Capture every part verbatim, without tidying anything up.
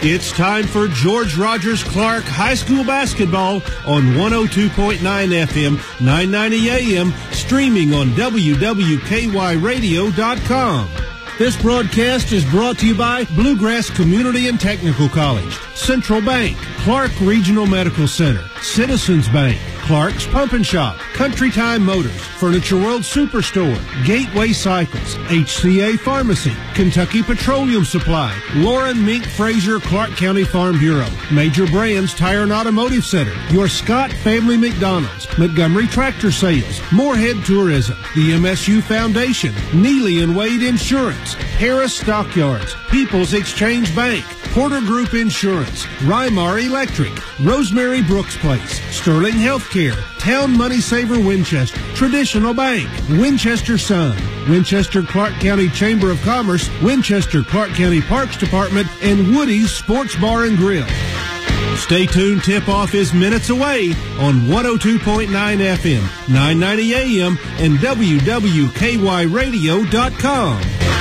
It's time for George Rogers Clark High School basketball on one oh two point nine F M, nine ninety A M, streaming on W W K Y radio dot com. This broadcast is brought to you by Bluegrass Community and Technical College, Central Bank, Clark Regional Medical Center, Citizens Bank, Clark's Pump and Shop, Country Time Motors, Furniture World Superstore, Gateway Cycles, H C A Pharmacy, Kentucky Petroleum Supply, Lauren Mink Fraser Clark County Farm Bureau, Major Brands Tire and Automotive Center, your Scott Family McDonald's, Montgomery Tractor Sales, Moorhead Tourism, the M S U Foundation, Neely and Wade Insurance, Harris Stockyards, People's Exchange Bank, Porter Group Insurance, Rymar Electric, Rosemary Brooks Place, Sterling Healthcare, Town Money Saver Winchester, Traditional Bank, Winchester Sun, Winchester Clark County Chamber of Commerce, Winchester Clark County Parks Department, and Woody's Sports Bar and Grill. Stay tuned, tip-off is minutes away on one oh two point nine F M, nine ninety A M, and W W K Y radio dot com.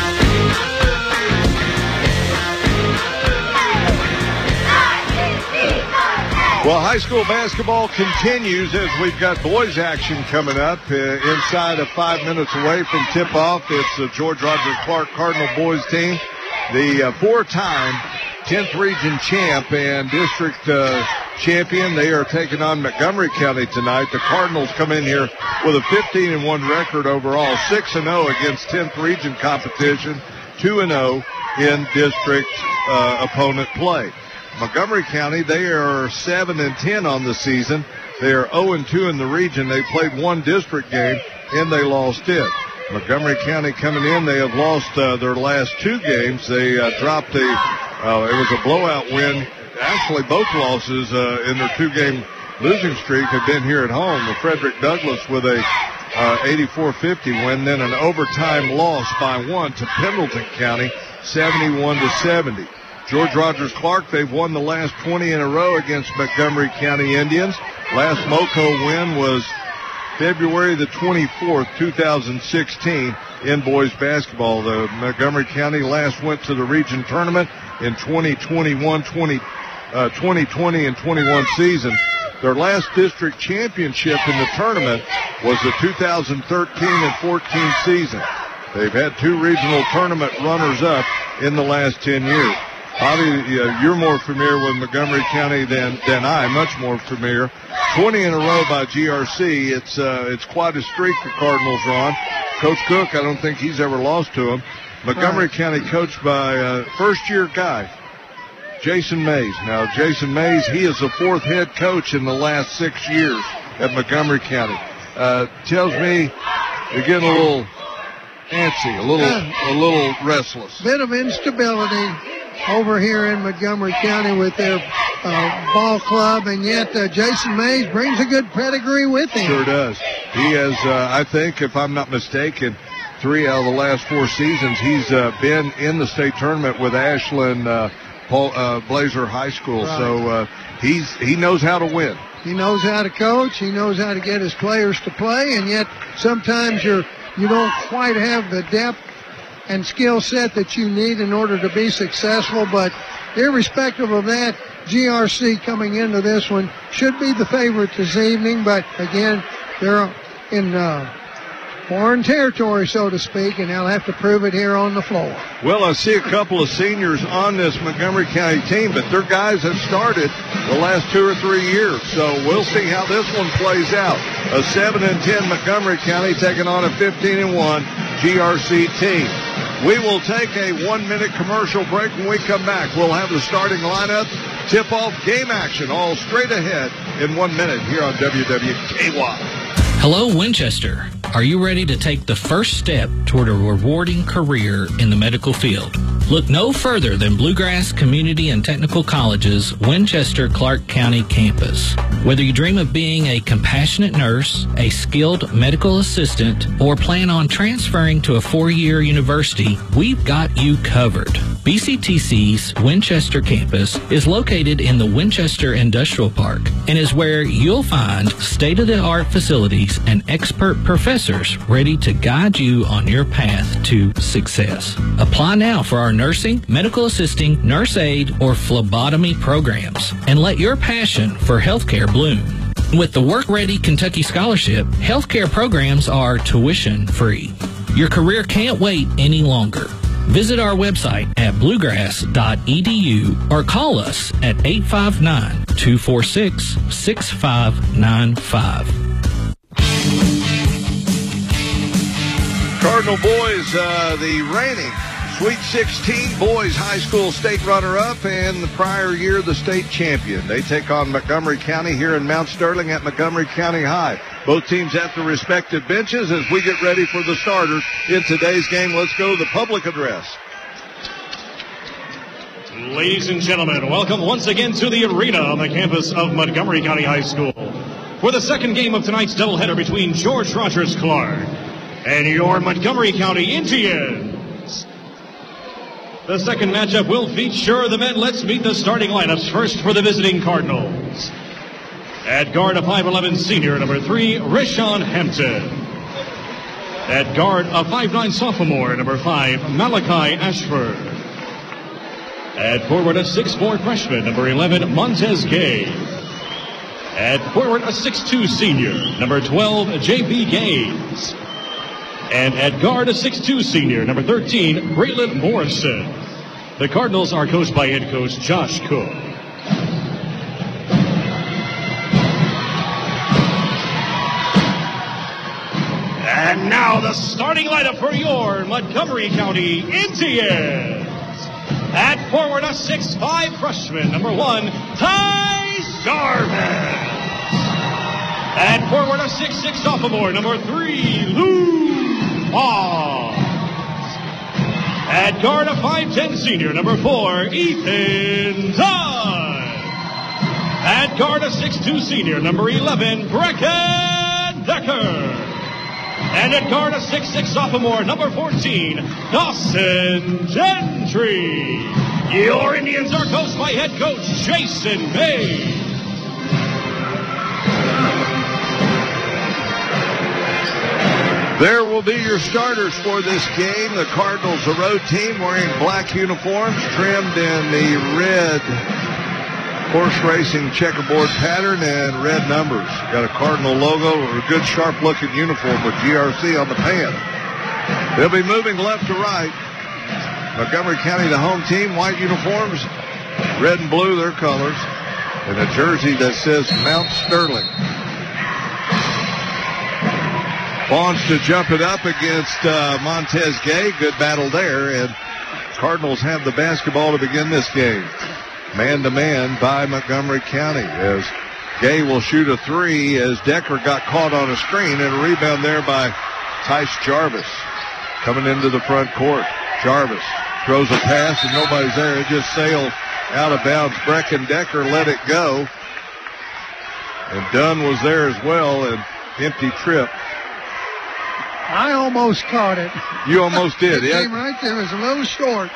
Well, high school basketball continues as we've got boys action coming up uh, inside of five minutes away from tip-off. It's the George Rogers Clark Cardinal boys team, the uh, four-time tenth region champ and district uh, champion. They are taking on Montgomery County tonight. The Cardinals come in here with a fifteen and one record overall, six and oh against tenth region competition, two and oh in district uh, opponent play. Montgomery County, they are seven and ten on the season. They are oh and two in the region. They played one district game, and they lost it. Montgomery County coming in, they have lost uh, their last two games. They uh, dropped a, uh, it was a blowout win. Actually, both losses uh, in their two-game losing streak have been here at home. The Frederick Douglass with a uh, eighty-four fifty win, then an overtime loss by one to Pendleton County, seventy-one to seventy. George Rogers Clark, they've won the last twenty in a row against Montgomery County Indians. Last MoCo win was February the twenty-fourth, two thousand sixteen in boys basketball. The Montgomery County last went to the region tournament in twenty twenty-one, twenty, uh, twenty twenty and twenty-one season. Their last district championship in the tournament was the two thousand thirteen and fourteen season. They've had two regional tournament runners-up in the last ten years. Bobby, uh, you're more familiar with Montgomery County than, than I, much more familiar. twenty in a row by G R C. It's uh, it's quite a streak the Cardinals are on. Coach Cook, I don't think he's ever lost to them. Montgomery right. County coached by uh, first-year guy, Jason Mays. Now, Jason Mays, he is the fourth head coach in the last six years at Montgomery County. Uh, tells me you're getting a little antsy, a little, yeah. a little restless. Bit of instability over here in Montgomery County with their uh, ball club, and yet uh, Jason Mays brings a good pedigree with him. Sure does. He has, uh, I think, if I'm not mistaken, three out of the last four seasons, he's uh, been in the state tournament with Ashland uh, Paul, uh, Blazer High School. Right. So uh, he's he knows how to win. He knows how to coach. He knows how to get his players to play, and yet sometimes you're you don't quite have the depth and skill set that you need in order to be successful. But irrespective of that, G R C coming into this one should be the favorite this evening. But again, they're in uh, foreign territory, so to speak, and they'll have to prove it here on the floor. Well, I see a couple of seniors on this Montgomery County team, but their guys have started the last two or three years. So we'll see how this one plays out. A seven and ten Montgomery County taking on a fifteen and one G R C team. We will take a one-minute commercial break. When we come back, we'll have the starting lineup, tip-off, game action, all straight ahead in one minute here on W W K Y. Hello, Winchester. Are you ready to take the first step toward a rewarding career in the medical field? Look no further than Bluegrass Community and Technical College's Winchester Clark County campus. Whether you dream of being a compassionate nurse, a skilled medical assistant, or plan on transferring to a four-year university, we've got you covered. B C T C's Winchester campus is located in the Winchester Industrial Park and is where you'll find state-of-the-art facilities and expert professors ready to guide you on your path to success. Apply now for our nursing, medical assisting, nurse aide, or phlebotomy programs and let your passion for healthcare bloom. With the Work Ready Kentucky Scholarship, healthcare programs are tuition free. Your career can't wait any longer. Visit our website at bluegrass dot e d u or call us at eight five nine, two four six, six five nine five. Cardinal boys, uh, the reigning Sweet sixteen boys high school state runner-up and the prior year the state champion. They take on Montgomery County here in Mount Sterling at Montgomery County High. Both teams at the respective benches as we get ready for the starters in today's game. Let's go to the public address. Ladies and gentlemen, welcome once again to the arena on the campus of Montgomery County High School for the second game of tonight's doubleheader between George Rogers Clark and your Montgomery County Indians. The second matchup will feature the men. Let's meet the starting lineups. First for the visiting Cardinals. At guard, a five eleven senior, number three, Rashawn Hampton. At guard, a five nine sophomore, number five, Malachi Ashford. At forward, a six four freshman, number eleven, Montez Gay. At forward, a six two senior, number twelve, J B Gaines. And at guard, a six two senior, number thirteen, Braylon Morrison. The Cardinals are coached by head coach Josh Cook. And now the starting lineup for your Montgomery County Indians. At forward, a six five freshman, number one, Ty Jarvis. At forward, a six six sophomore, number three, Lou Fox. At guard, a five ten senior, number four, Ethan Dunn. At guard, a six two senior, number eleven, Brecken Decker. And at guard, a six six sophomore, number fourteen, Dawson Gentry. Your Indians are coached by head coach Jason May. There will be your starters for this game. The Cardinals, a road team wearing black uniforms trimmed in the red horse racing checkerboard pattern and red numbers. Got a Cardinal logo or a good sharp looking uniform with G R C on the pants. They'll be moving left to right. Montgomery County, the home team, white uniforms, red and blue, their colors, and a jersey that says Mount Sterling. Bonds to jump it up against uh, Montez Gay. Good battle there, and Cardinals have the basketball to begin this game. Man-to-man by Montgomery County as Gay will shoot a three as Decker got caught on a screen, and a rebound there by Tice Jarvis. Coming into the front court, Jarvis throws a pass, and nobody's there. It just sailed out of bounds. Brecken Decker let it go, and Dunn was there as well, and empty trip. I almost caught it. You almost did, it yeah? Came right there. It was a little short.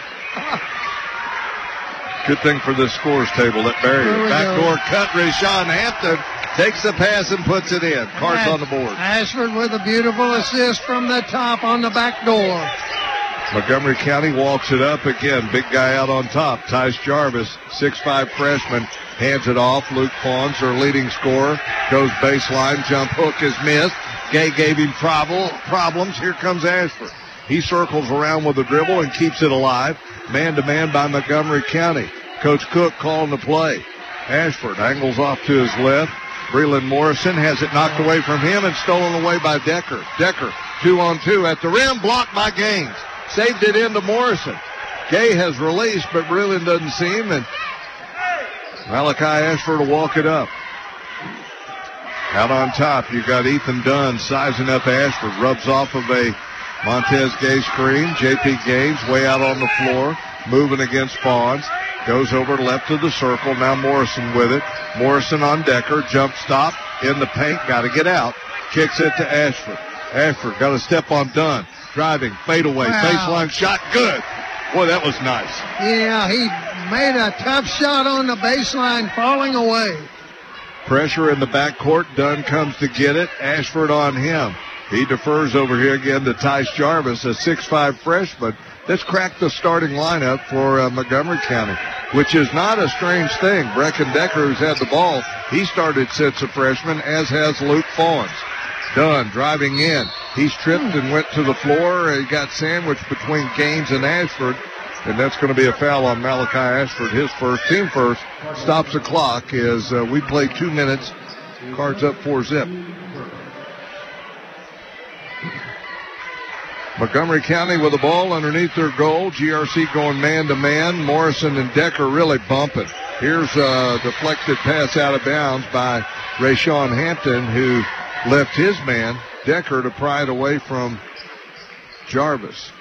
Good thing for this scores table, that barrier. Backdoor cut, Rashawn Hampton takes the pass and puts it in. Cards on the board. Ashford with a beautiful assist from the top on the back door. Montgomery County walks it up again. Big guy out on top. Tice Jarvis, six five freshman, hands it off. Luke Fawns, their leading scorer, goes baseline. Jump hook is missed. Gay gave him problem, problems. Here comes Ashford. He circles around with a dribble and keeps it alive. Man-to-man by Montgomery County. Coach Cook calling the play. Ashford angles off to his left. Braylon Morrison has it knocked away from him and stolen away by Decker. Decker, two on two at the rim, blocked by Gaines. Saved it into Morrison. Gay has released, but Braylon doesn't see him, and Malachi Ashford will walk it up. Out on top, you got Ethan Dunn sizing up Ashford. Rubs off of a Montez Gay screen. J P Gaines way out on the floor, moving against Fawns. Goes over left of the circle. Now Morrison with it. Morrison on Decker. Jump stop in the paint. Got to get out. Kicks it to Ashford. Ashford got to step on Dunn. Driving, fadeaway, wow. Baseline shot, good. Boy, that was nice. Yeah, he made a tough shot on the baseline, falling away. Pressure in the backcourt. Dunn comes to get it. Ashford on him. He defers over here again to Tice Jarvis, a six five freshman that's cracked the starting lineup for uh, Montgomery County, which is not a strange thing. Brecken Decker, who's had the ball, he started since a freshman, as has Luke Fawns. Dunn driving in. He's tripped and went to the floor. He got sandwiched between Gaines and Ashford, and that's going to be a foul on Malachi Ashford, his first, team first. Stops the clock as uh, we play two minutes. Cards up four zip. Montgomery County with the ball underneath their goal. G R C going man-to-man. Morrison and Decker really bumping. Here's a deflected pass out of bounds by Rayshawn Hampton, who left his man, Decker, to pry it away from Jarvis.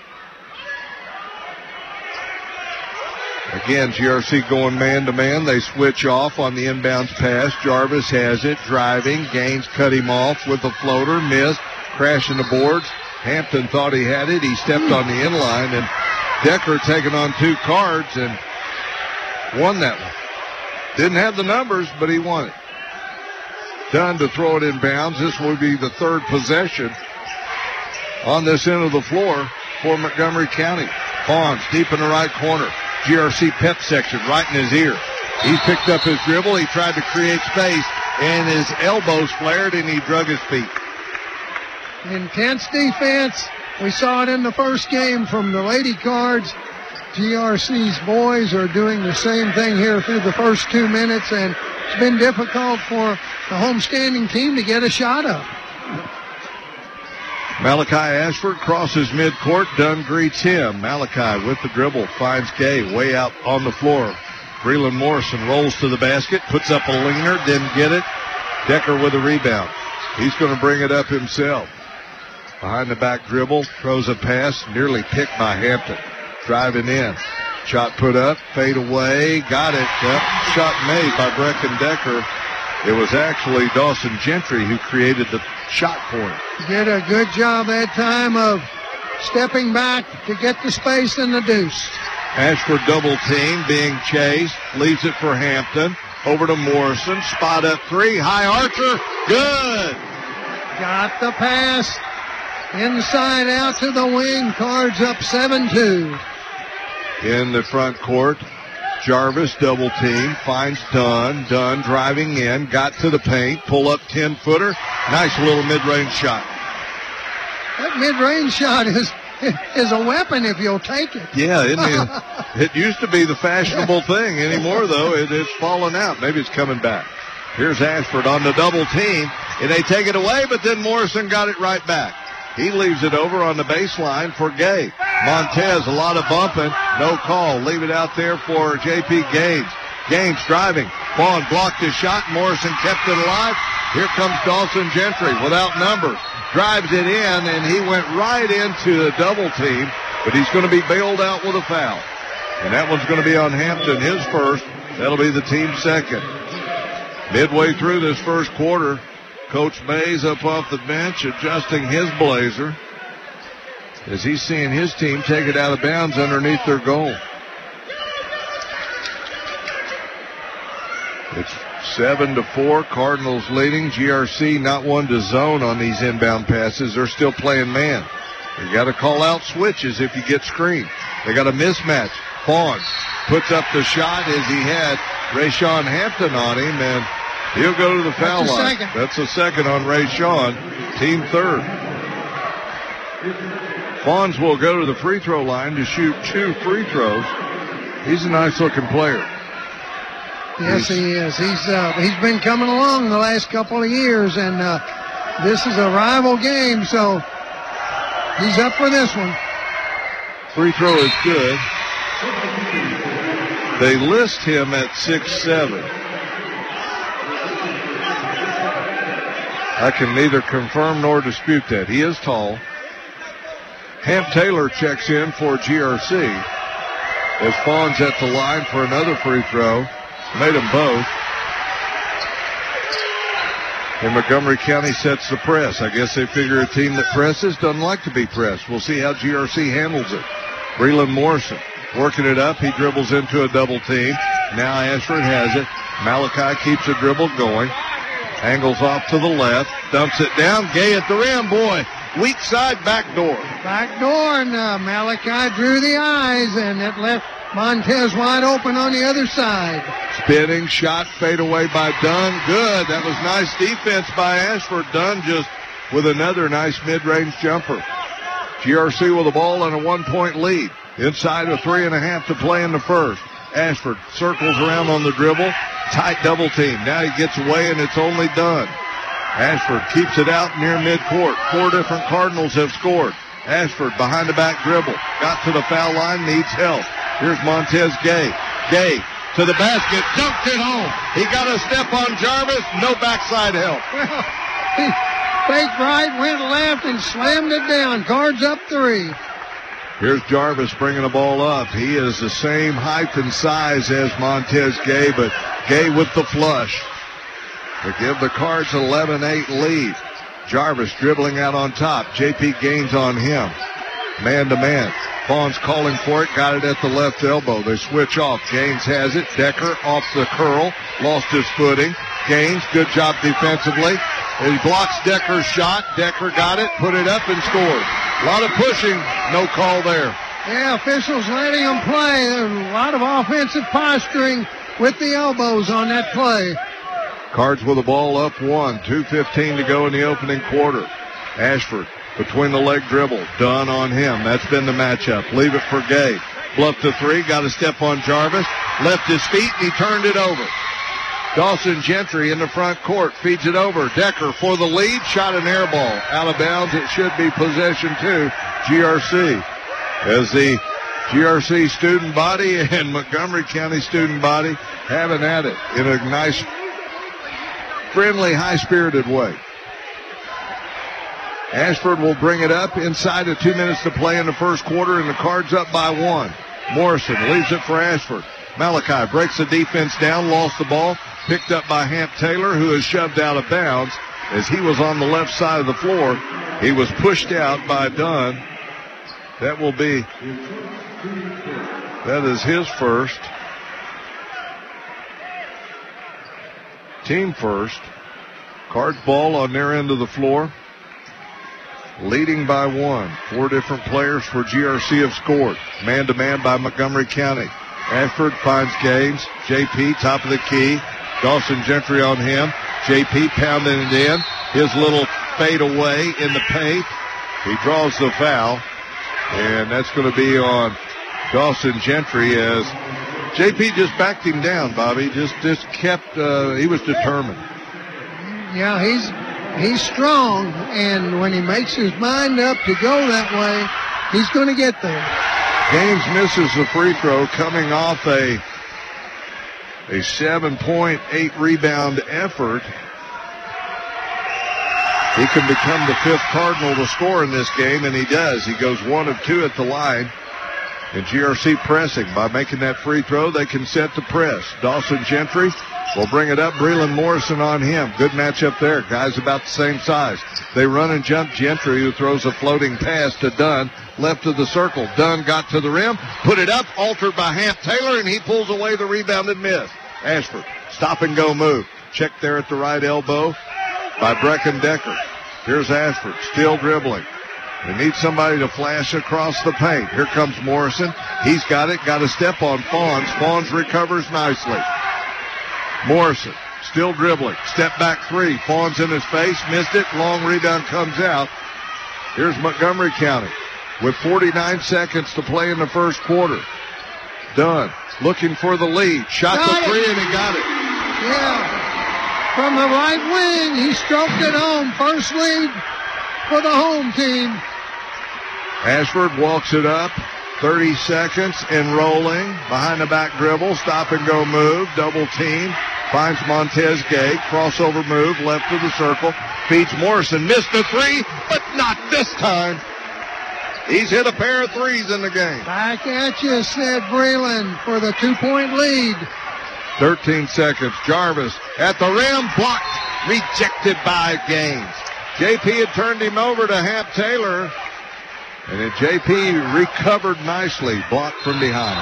Again, G R C going man-to-man. They switch off on the inbounds pass. Jarvis has it, driving. Gaines cut him off with a floater, missed, crashing the boards. Hampton thought he had it. He stepped on the inline, and Decker taking on two cards and won that one. Didn't have the numbers, but he won it. Dunn to throw it in bounds. This will be the third possession on this end of the floor for Montgomery County. Fawns deep in the right corner. G R C pep section right in his ear. He's picked up his dribble. He tried to create space, and his elbows flared, and he drug his feet. Intense defense. We saw it in the first game from the Lady Cards. G R C's boys are doing the same thing here through the first two minutes, and it's been difficult for the homestanding team to get a shot up. Malachi Ashford crosses midcourt. Dunn greets him. Malachi with the dribble finds Gay way out on the floor. Breland Morrison rolls to the basket, puts up a leaner, didn't get it. Decker with a rebound. He's going to bring it up himself. Behind the back dribble, throws a pass, nearly picked by Hampton. Driving in. Shot put up, fade away, got it. Yep. Shot made by Brecken Decker. It was actually Dawson Gentry who created the shot for him. Did a good job that time of stepping back to get the space in the deuce. Ashford double team, being chased, leaves it for Hampton. Over to Morrison, spot up three, high archer, good. Got the pass. Inside out to the wing. Cards up seven two. In the front court, Jarvis double team, finds Dunn. Dunn driving in, got to the paint, pull up ten footer. Nice little mid-range shot. That mid-range shot is is a weapon if you'll take it. Yeah, it, it used to be the fashionable thing. Anymore, though, it, it's fallen out. Maybe it's coming back. Here's Ashford on the double team, and they take it away, but then Morrison got it right back. He leaves it over on the baseline for Gay. Montez, a lot of bumping. No call. Leave it out there for J P Gaines. Gaines driving. Vaughn blocked his shot. Morrison kept it alive. Here comes Dawson Gentry without numbers. Drives it in, and he went right into the double team, but he's going to be bailed out with a foul. And that one's going to be on Hampton, his first. That'll be the team's second. Midway through this first quarter, Coach Mays up off the bench adjusting his blazer as he's seeing his team take it out of bounds underneath their goal. It's seven to four, Cardinals leading. G R C not one to zone on these inbound passes. They're still playing man. You got to call out switches if you get screened. They got a mismatch. Vaughn puts up the shot as he had Rayshawn Hampton on him, and he'll go to the foul That's line. second. That's a second on Rayshawn, team third. Fawns will go to the free throw line to shoot two free throws. He's a nice-looking player. Yes, he is. He's uh, he's been coming along the last couple of years, and uh, this is a rival game, so he's up for this one. Free throw is good. They list him at six seven. I can neither confirm nor dispute that. He is tall. Hamp Taylor checks in for G R C as Fawns at the line for another free throw. Made them both. And Montgomery County sets the press. I guess they figure a team that presses doesn't like to be pressed. We'll see how G R C handles it. Breland Morrison working it up. He dribbles into a double team. Now Ashford has it. Malachi keeps the dribble going. Angles off to the left. Dumps it down. Gay at the rim. Boy, weak side backdoor. Backdoor, and uh, Malachi drew the eyes, and it left Montez wide open on the other side. Spinning shot, fade away by Dunn. Good. That was nice defense by Ashford. Dunn just with another nice mid-range jumper. G R C with the ball and a one-point lead. Inside of three and a half to play in the first. Ashford circles around on the dribble. Tight double team. Now he gets away, and it's only Dunn. Ashford keeps it out near midcourt. Four different Cardinals have scored. Ashford behind the back dribble. Got to the foul line, needs help. Here's Montez Gay. Gay to the basket, dunked it home. He got a step on Jarvis, no backside help. Well, he faked right, went left, and slammed it down. Cards up three. Here's Jarvis bringing the ball up. He is the same height and size as Montez Gay, but Gay with the flush to give the Cards an eleven eight lead. Jarvis dribbling out on top. J P Gaines on him. Man to man. Vaughn's calling for it. Got it at the left elbow. They switch off. Gaines has it. Decker off the curl. Lost his footing. Gaines, good job defensively. He blocks Decker's shot. Decker got it, put it up, and scored. A lot of pushing. No call there. Yeah, officials letting them play. There's a lot of offensive posturing with the elbows on that play. Cards with the ball up one. two fifteen to go in the opening quarter. Ashford between the leg dribble. Dunn on him. That's been the matchup. Leave it for Gay. Bluff to three. Got a step on Jarvis. Left his feet, and he turned it over. Dawson Gentry in the front court. Feeds it over. Decker for the lead. Shot an air ball. Out of bounds. It should be possession two. G R C. As the G R C student body and Montgomery County student body having at it in a nice, friendly, high-spirited way. Ashford will bring it up inside of two minutes to play in the first quarter, and the Cards up by one. Morrison leaves it for Ashford. Malachi breaks the defense down, lost the ball, picked up by Hamp Taylor, who is shoved out of bounds as he was on the left side of the floor. He was pushed out by Dunn. That will be, that is his first. Team first. Cards ball on their end of the floor. Leading by one. Four different players for G R C have scored. Man-to-man by Montgomery County. Ashford finds Gaines. J P, top of the key. Dawson Gentry on him. J P pounding it in. His little fade away in the paint. He draws the foul. And that's going to be on Dawson Gentry as J P just backed him down, Bobby. Just, just kept, uh, he was determined. Yeah, he's he's strong, and when he makes his mind up to go that way, he's going to get there. Gaines misses the free throw coming off a, a seven point eight rebound effort. He can become the fifth Cardinal to score in this game, and he does. He goes one of two at the line. And G R C pressing. By making that free throw, they can set the press. Dawson Gentry will bring it up. Breland Morrison on him. Good matchup there. Guys about the same size. They run and jump Gentry, who throws a floating pass to Dunn. Left of the circle. Dunn got to the rim. Put it up. Altered by Hamp Taylor, and he pulls away the rebound and miss. Ashford. Stop and go move. Check there at the right elbow by Brecken Decker. Here's Ashford. Still dribbling. They need somebody to flash across the paint. Here comes Morrison. He's got it. Got a step on Fawns. Fawns recovers nicely. Morrison still dribbling. Step back three. Fawns in his face. Missed it. Long rebound comes out. Here's Montgomery County with forty-nine seconds to play in the first quarter. Dunn looking for the lead. Shot Got the three, it. and he got it. Yeah. From the right wing, he stroked it home. First lead for the home team. Ashford walks it up. thirty seconds and rolling. Behind the back dribble. Stop and go move. Double team. Finds Montez Gay. Crossover move. Left of the circle. Feeds Morrison. Missed the three, but not this time. He's hit a pair of threes in the game. Back at you, said Breland, for the two-point lead. thirteen seconds. Jarvis at the rim. Blocked. Rejected by Gaines. J P had turned him over to Hamp Taylor. And then J P recovered nicely, blocked from behind.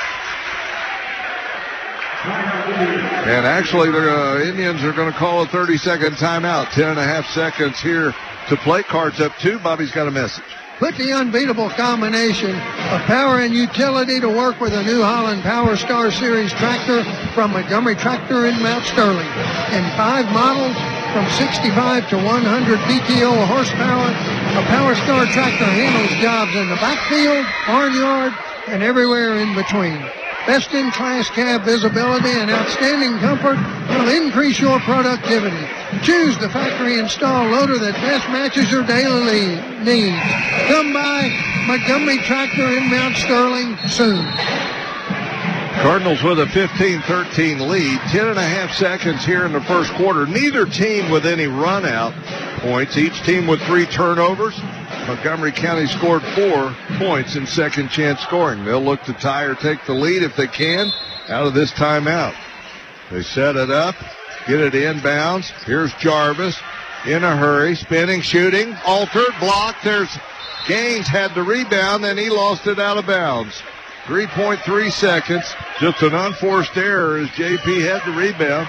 And actually, the uh, Indians are going to call a thirty-second timeout. Ten and a half seconds here to play. Cards up two. Bobby's got a message. Put the unbeatable combination of power and utility to work with a New Holland Power Star Series tractor from Montgomery Tractor in Mount Sterling. In five models, from sixty-five to one hundred P T O horsepower, a Power Star tractor handles jobs in the backfield, barnyard, and everywhere in between. Best-in-class cab visibility and outstanding comfort will increase your productivity. Choose the factory-installed loader that best matches your daily needs. Come by Montgomery Tractor in Mount Sterling soon. Cardinals with a fifteen thirteen lead. Ten and a half seconds here in the first quarter. Neither team with any run-out points. Each team with three turnovers. Montgomery County scored four points in second chance scoring. They'll look to tie or take the lead if they can out of this timeout. They set it up, get it inbounds. Here's Jarvis in a hurry, spinning, shooting, altered, blocked. There's Gaines had the rebound, and he lost it out of bounds. three point three seconds. Just an unforced error as J P had the rebound.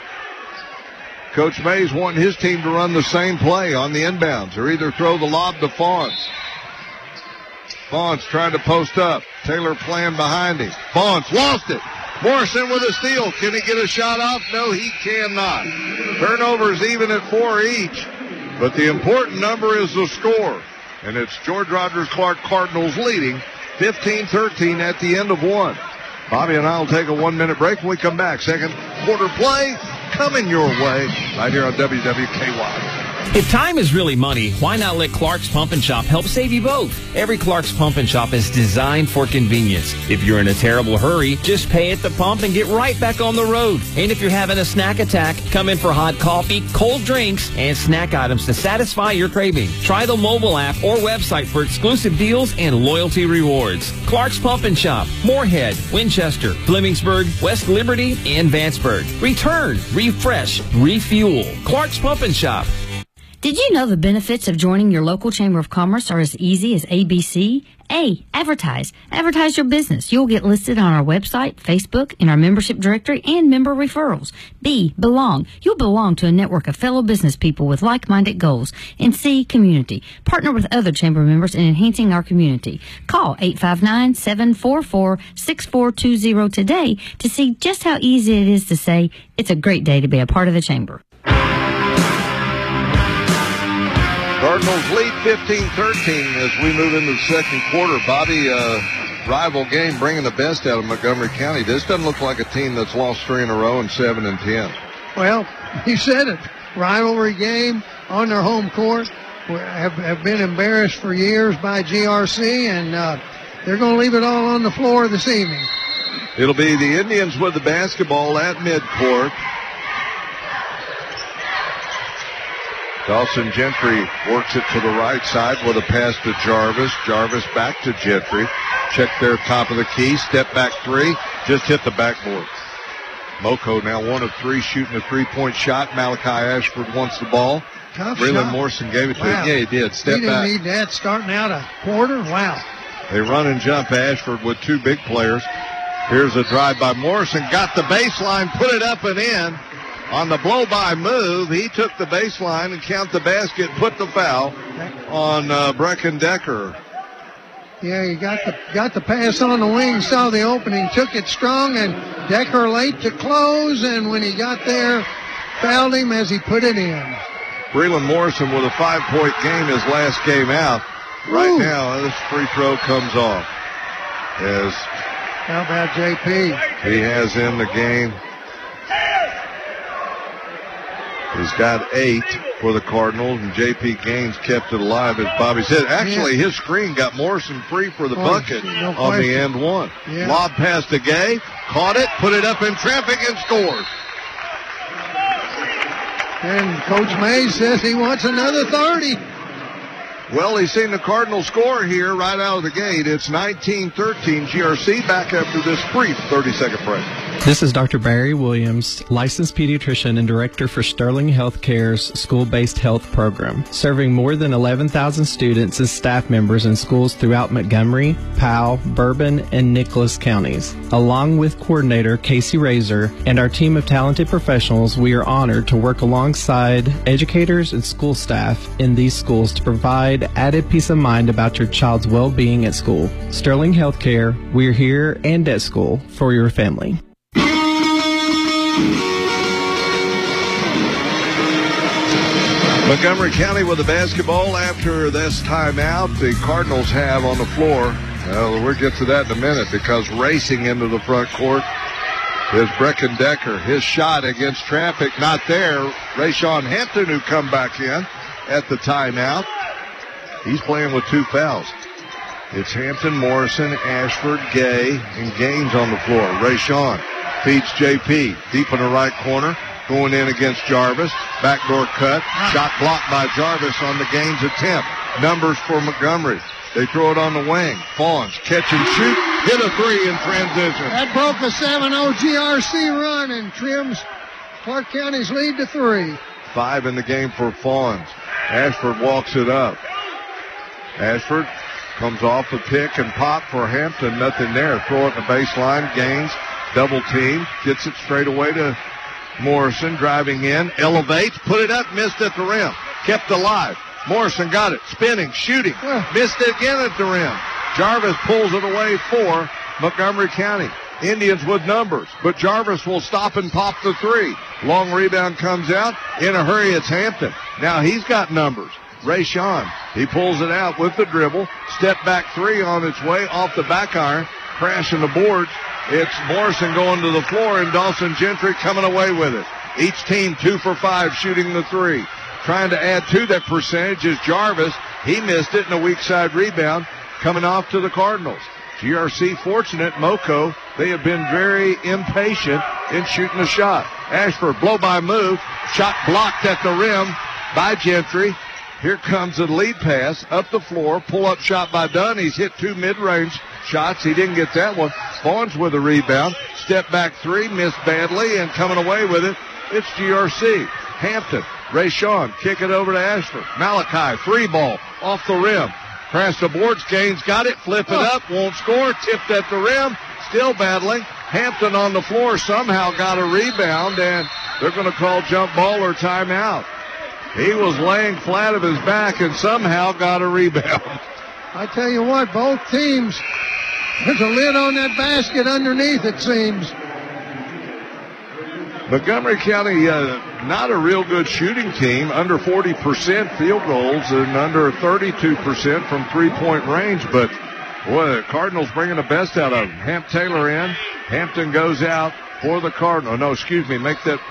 Coach Mays wanting his team to run the same play on the inbounds or either throw the lob to Fawns. Fawns trying to post up. Taylor playing behind him. Fawns lost it. Morrison with a steal. Can he get a shot off? No, he cannot. Turnovers even at four each. But the important number is the score. And it's George Rogers Clark Cardinals leading fifteen thirteen at the end of one. Bobby and I will take a one-minute break when we come back. Second quarter play coming your way right here on W W K Y. If time is really money, why not let Clark's Pump and Shop help save you both? Every Clark's Pump and Shop is designed for convenience. If you're in a terrible hurry, just pay at the pump and get right back on the road. And if you're having a snack attack, come in for hot coffee, cold drinks, and snack items to satisfy your craving. Try the mobile app or website for exclusive deals and loyalty rewards. Clark's Pump and Shop, Moorhead, Winchester, Flemingsburg, West Liberty, and Vanceburg. Return, refresh, refuel. Clark's Pump and Shop. Did you know the benefits of joining your local Chamber of Commerce are as easy as A B C? A, advertise. Advertise your business. You'll get listed on our website, Facebook, in our membership directory, and member referrals. B, belong. You'll belong to a network of fellow business people with like-minded goals. And C, community. Partner with other Chamber members in enhancing our community. Call eight five nine, seven four four, six four two zero today to see just how easy it is to say, it's a great day to be a part of the Chamber. Cardinals lead fifteen thirteen as we move into the second quarter. Bobby, uh, rival game bringing the best out of Montgomery County. This doesn't look like a team that's lost three in a row and seven and ten. Well, you said it. Rivalry game on their home court. Have, have been embarrassed for years by G R C, and uh, they're going to leave it all on the floor this evening. It'll be the Indians with the basketball at midcourt. Dawson Gentry works it to the right side with a pass to Jarvis. Jarvis back to Gentry. Check their top of the key. Step back three. Just hit the backboard. Moco now one of three shooting a three-point shot. Malachi Ashford wants the ball. Tough Braylon shot. Morrison gave it to Wow. him. Yeah, he did. Step he didn't back. need that starting out a quarter. Wow. They run and jump Ashford with two big players. Here's a drive by Morrison. Got the baseline, put it up and in. On the blow-by move, he took the baseline and count the basket, put the foul on uh, Brecken Decker. Yeah, he got the got the pass on the wing, saw the opening, took it strong, and Decker late to close, and when he got there, fouled him as he put it in. Braylon Morrison with a five-point game his last game out. Right Ooh. now, this free throw comes off. As How about J P? he has in the game. He's got eight for the Cardinals, and J P Gaines kept it alive, as Bobby said. Actually, Yeah. his screen got Morrison free for the Oh, bucket no on the question. end one. Yeah. Lob pass to Gay, caught it, put it up in traffic, and scored. And Coach Mays says he wants another thirty. Well, he's seen the Cardinals score here right out of the gate. It's nineteen thirteen. G R C back after this brief thirty-second break. This is Doctor Barry Williams, licensed pediatrician and director for Sterling Healthcare's school-based health program, serving more than eleven thousand students and staff members in schools throughout Montgomery, Powell, Bourbon, and Nicholas counties. Along with coordinator Casey Razor and our team of talented professionals, we are honored to work alongside educators and school staff in these schools to provide added peace of mind about your child's well-being at school. Sterling Healthcare, we're here and at school for your family. Montgomery County with the basketball after this timeout. The Cardinals have on the floor. Well, we'll get to that in a minute because racing into the front court is Brecken Decker. His shot against traffic, not there. Rayshawn Hampton, who come back in at the timeout. He's playing with two fouls. It's Hampton, Morrison, Ashford, Gay, and Gaines on the floor. Rayshawn feeds J P deep in the right corner. Going in against Jarvis. Backdoor cut. Shot blocked by Jarvis on the Gaines attempt. Numbers for Montgomery. They throw it on the wing. Fawns catch and shoot. Hit a three in transition. That broke a seven oh G R C run and trims Clark County's lead to three. Five in the game for Fawns. Ashford walks it up. Ashford comes off the pick and pop for Hampton. Nothing there. Throw it in the baseline. Gaines. Double team. Gets it straight away to Morrison, driving in, elevates, put it up, missed at the rim. Kept alive. Morrison got it, spinning, shooting, missed it again at the rim. Jarvis pulls it away for Montgomery County. Indians with numbers, but Jarvis will stop and pop the three. Long rebound comes out. In a hurry, it's Hampton. Now he's got numbers. Rayshawn, he pulls it out with the dribble. Step back three on its way off the back iron, crashing the boards. It's Morrison going to the floor and Dawson Gentry coming away with it. Each team two for five shooting the three. Trying to add to that percentage is Jarvis. He missed it in a weak side rebound coming off to the Cardinals. G R C fortunate. Moco, they have been very impatient in shooting the shot. Ashford, blow-by move. Shot blocked at the rim by Gentry. Here comes the lead pass up the floor. Pull-up shot by Dunn. He's hit two mid-range shots. He didn't get that one. Fawns with a rebound. Step back three. Missed badly and coming away with it. It's G R C. Hampton. Rayshawn. Kick it over to Ashford. Malachi. Three ball. Off the rim. Crash the boards. Gaines got it. Flip it up. Won't score. Tipped at the rim. Still battling. Hampton on the floor somehow got a rebound, and they're going to call jump ball or timeout. He was laying flat of his back and somehow got a rebound. I tell you what, both teams, there's a lid on that basket underneath, it seems. Montgomery County, uh, not a real good shooting team, under forty percent field goals and under thirty-two percent from three-point range, but boy, the Cardinals bringing the best out of them. Hamp Taylor in. Hampton goes out for the Cardinals. No, excuse me, make that.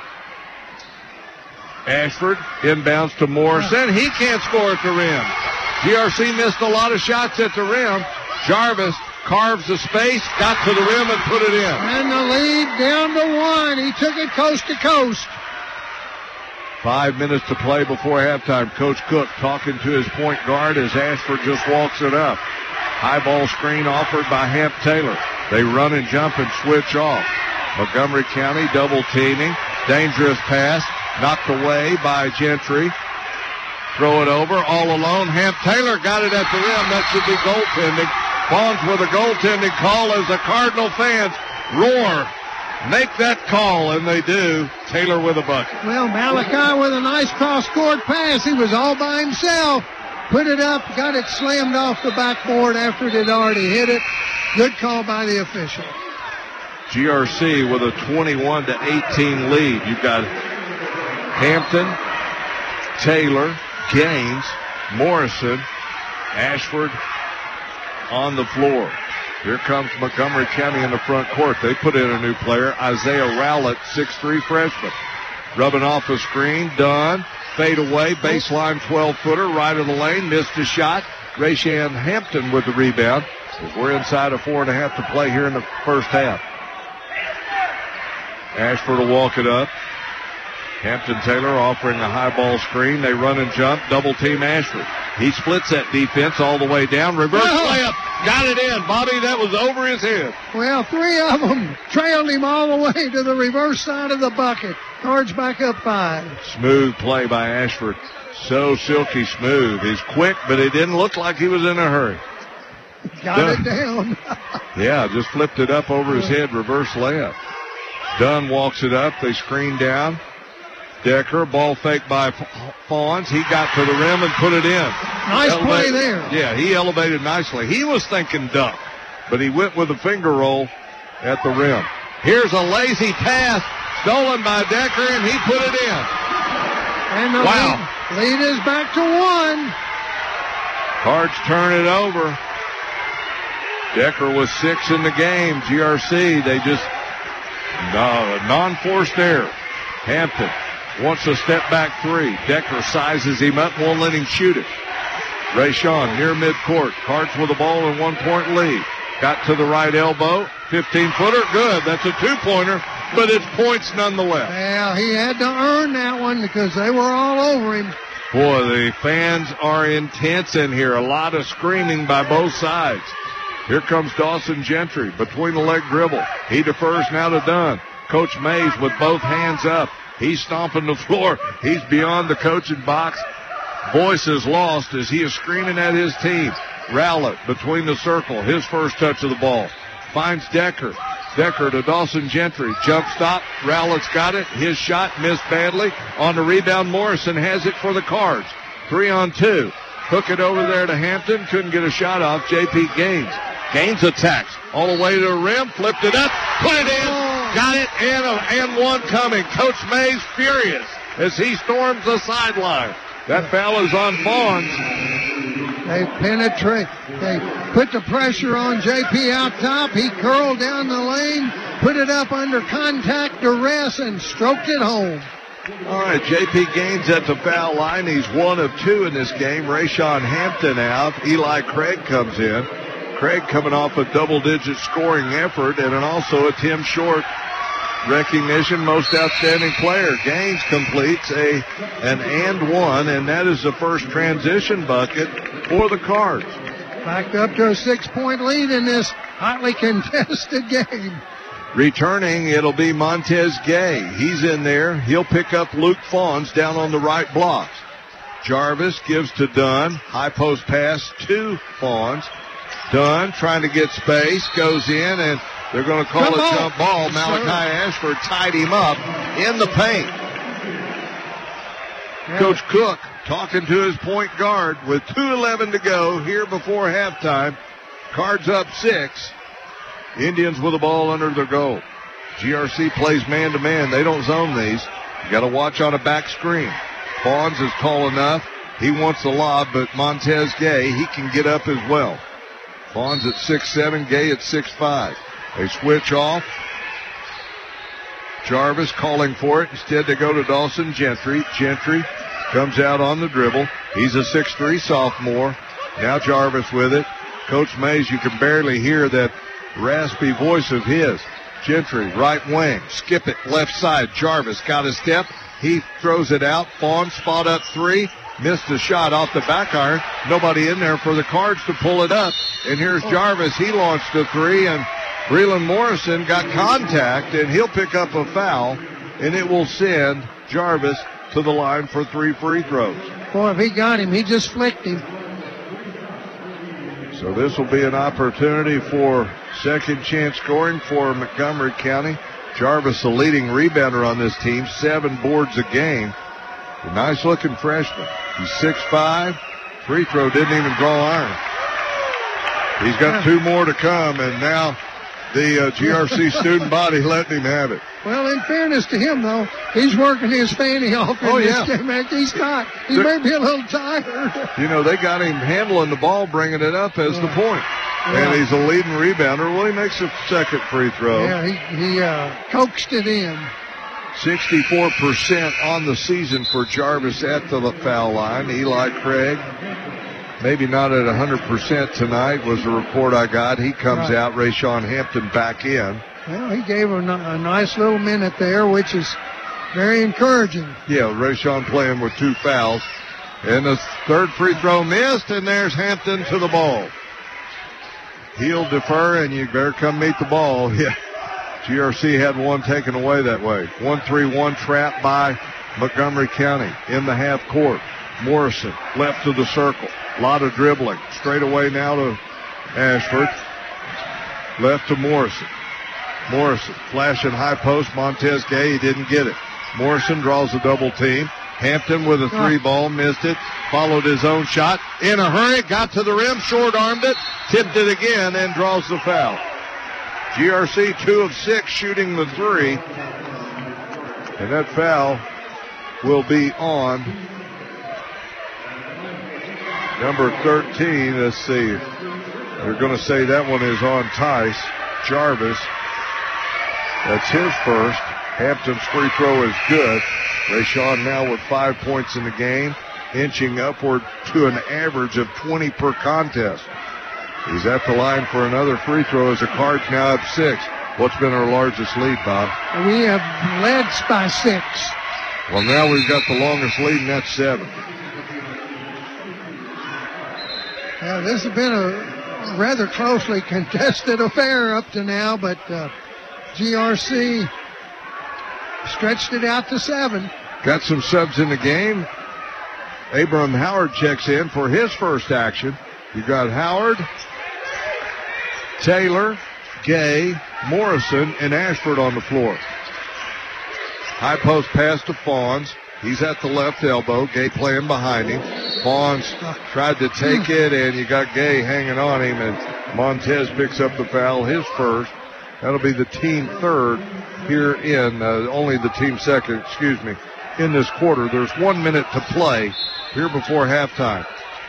Ashford inbounds to Morrison. He can't score at the rim. G R C missed a lot of shots at the rim. Jarvis carves the space, got to the rim and put it in. And the lead down to one. He took it coast to coast. Five minutes to play before halftime. Coach Cook talking to his point guard as Ashford just walks it up. High ball screen offered by Hamp Taylor. They run and jump and switch off. Montgomery County double teaming. Dangerous pass. Knocked away by Gentry. Throw it over all alone. Hamp Taylor got it at the rim. That should be goaltending. Fawns with a goaltending call as the Cardinal fans roar. Make that call, and they do. Taylor with a bucket. Well, Malachi with a nice cross-court pass. He was all by himself. Put it up, got it slammed off the backboard after it had already hit it. Good call by the official. G R C with a twenty-one to eighteen lead. You've got Hampton, Taylor, Gaines, Morrison, Ashford on the floor. Here comes Montgomery County in the front court. They put in a new player, Isaiah Rowlett, six three freshman. Rubbing off the screen, done. Fade away, baseline twelve-footer, right of the lane, missed a shot. Rayshawn Hampton with the rebound as we're inside of four and a half to play here in the first half. Ashford will walk it up. Hampton Taylor offering a high ball screen. They run and jump. Double team Ashford. He splits that defense all the way down. Reverse Oh. layup. Got it in. Bobby, that was over his head. Well, three of them trailed him all the way to the reverse side of the bucket. Cards back up five. Smooth play by Ashford. So silky smooth. He's quick, but it didn't look like he was in a hurry. Got Dunn. it down. Yeah, just flipped it up over his head. Reverse layup. Dunn walks it up. They screen down. Decker, ball fake by Fawns. He got to the rim and put it in. Nice play there. Yeah, he elevated nicely. He was thinking dunk, but he went with a finger roll at the rim. Here's a lazy pass stolen by Decker, and he put it in. And the Wow. lead, lead is back to one. Cards turn it over. Decker was six in the game. G R C, they just, no, non-forced error. Hampton wants a step back three. Decker sizes him up, won't let him shoot it. Rayshawn near midcourt. Cards with the ball and one-point lead. Got to the right elbow. fifteen-footer, good. That's a two-pointer, but it's points nonetheless. Well, he had to earn that one because they were all over him. Boy, the fans are intense in here. A lot of screaming by both sides. Here comes Dawson Gentry between the leg dribble. He defers now to Dunn. Coach Mays with both hands up. He's stomping the floor. He's beyond the coaching box. Voice is lost as he is screaming at his team. Rowlett between the circle. His first touch of the ball. Finds Decker. Decker to Dawson Gentry. Jump stop. Rowlett's got it. His shot missed badly. On the rebound, Morrison has it for the Cards. Three on two. Took it over there to Hampton. Couldn't get a shot off. J P Gaines. Gaines attacks. All the way to the rim. Flipped it up. Put it in. Got it, and, a, and one coming. Coach Mays furious as he storms the sideline. That foul is on Fawns. They penetrate. They put the pressure on J P out top. He curled down the lane, put it up under contact duress, and stroked it home. All right, J P Gaines at the foul line. He's one of two in this game. Rayshawn Hampton out. Eli Craig comes in. Craig coming off a double-digit scoring effort and an also a Tim Short recognition, most outstanding player. Gaines completes a an and one, and that is the first transition bucket for the Cards. Backed up to a six-point lead in this hotly contested game. Returning, it'll be Montez Gay. He's in there. He'll pick up Luke Fawns down on the right blocks. Jarvis gives to Dunn. High post pass to Fawns. Dunn trying to get space, goes in, and they're going to call Jump a ball. jump ball. Yes, Malachi sir. Ashford tied him up in the paint. Yeah. Coach Cook talking to his point guard with two eleven to go here before halftime. Cards up six. Indians with the ball under their goal. G R C plays man-to-man. They don't zone these. You got to watch on a back screen. Fawns is tall enough. He wants the lob, but Montez Gay, he can get up as well. Fawns at six seven, Gay at six five. They switch off. Jarvis calling for it. Instead, they go to Dawson Gentry. Gentry comes out on the dribble. He's a six three sophomore. Now Jarvis with it. Coach Mays, you can barely hear that raspy voice of his. Gentry, right wing. Skip it, left side. Jarvis got a step. He throws it out. Fawns spot up three. Missed a shot off the back iron. Nobody in there for the Cards to pull it up. And here's Jarvis. He launched a three, and Breland Morrison got contact, and he'll pick up a foul, and it will send Jarvis to the line for three free throws. Boy, if he got him, he just flicked him. So this will be an opportunity for second chance scoring for Montgomery County. Jarvis, the leading rebounder on this team, seven boards a game. A nice looking freshman. He's six five. Free throw didn't even draw iron. He's got two more to come, and now the uh, G R C student body letting him have it. Well, in fairness to him, though, he's working his fanny off in Oh, this yeah. game. He's not. He may be a little tired. You know, they got him handling the ball, bringing it up as the point. Yeah. And he's a leading rebounder. Well, he makes a second free throw. Yeah, he, he uh, coaxed it in. sixty-four percent on the season for Jarvis at the foul line. Eli Craig, maybe not at one hundred percent tonight was the report I got. He comes Right. out. Rayshawn Hampton back in. Well, he gave a, a nice little minute there, which is very encouraging. Yeah, Rayshawn playing with two fouls. And the third free throw missed, and there's Hampton to the ball. He'll defer, and you better come meet the ball. Yeah. G R C had one taken away that way. one three one trap by Montgomery County in the half court. Morrison left to the circle. A lot of dribbling. Straight away now to Ashford. Left to Morrison. Morrison flashing high post. Montez Gay, he didn't get it. Morrison draws a double team. Hampton with a three ball, missed it. Followed his own shot. In a hurry, got to the rim, short-armed it, tipped it again, and draws the foul. G R C two of six shooting the three. And that foul will be on number thirteen. Let's see. They're going to say that one is on Tice Jarvis. That's his first. Hampton's free throw is good. Rayshawn now with five points in the game, inching upward to an average of twenty per contest. He's at the line for another free throw as the Cards now up six. What's been our largest lead, Bob? We have led by six. Well, now we've got the longest lead, and that's seven. Yeah, this has been a rather closely contested affair up to now, but uh, G R C stretched it out to seven. Got some subs in the game. Abram Howard checks in for his first action. You got Howard, Taylor, Gay, Morrison, and Ashford on the floor. High post pass to Fawns. He's at the left elbow. Gay playing behind him. Fawns tried to take it, and you got Gay hanging on him, and Montez picks up the foul, his first. That'll be the team third here in, uh, only the team second, excuse me, in this quarter. There's one minute to play here before halftime.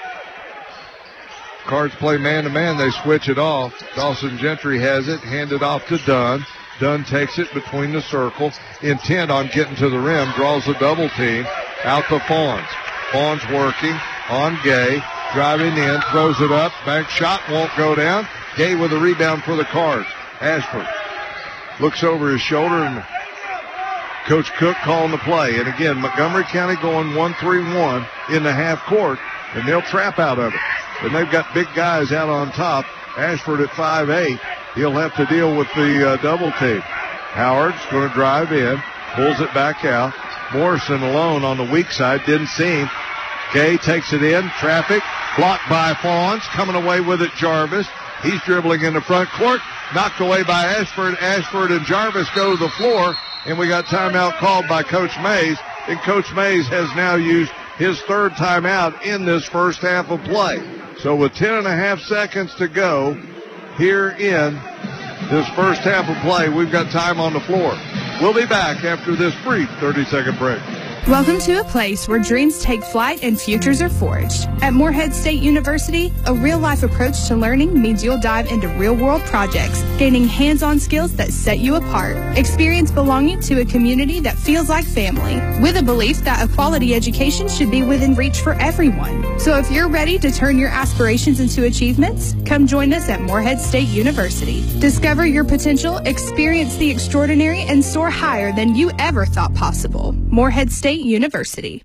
Cards play man-to-man. They switch it off. Dawson Gentry has it, handed off to Dunn. Dunn takes it between the circle, intent on getting to the rim, draws a double team, out to Fawns. Fawns working on Gay, driving in, throws it up, bank shot, won't go down. Gay with a rebound for the Cards. Ashford looks over his shoulder, and Coach Cook calling the play. And again, Montgomery County going one three one in the half court, and they'll trap out of it. And they've got big guys out on top. Ashford at five eight. He'll have to deal with the uh, double team. Howard's going to drive in, pulls it back out. Morrison alone on the weak side, didn't see him. Gay takes it in, traffic, blocked by Fawns, coming away with it Jarvis. He's dribbling in the front court, knocked away by Ashford. Ashford and Jarvis go to the floor, and we got timeout called by Coach Mays. And Coach Mays has now used his third timeout in this first half of play. So with ten and a half seconds to go here in this first half of play, we've got time on the floor. We'll be back after this brief thirty-second break. Welcome to a place where dreams take flight and futures are forged. At Morehead State University, a real-life approach to learning means you'll dive into real-world projects, gaining hands-on skills that set you apart. Experience belonging to a community that feels like family, with a belief that a quality education should be within reach for everyone. So if you're ready to turn your aspirations into achievements, come join us at Morehead State University. Discover your potential, experience the extraordinary, and soar higher than you ever thought possible. Morehead State University.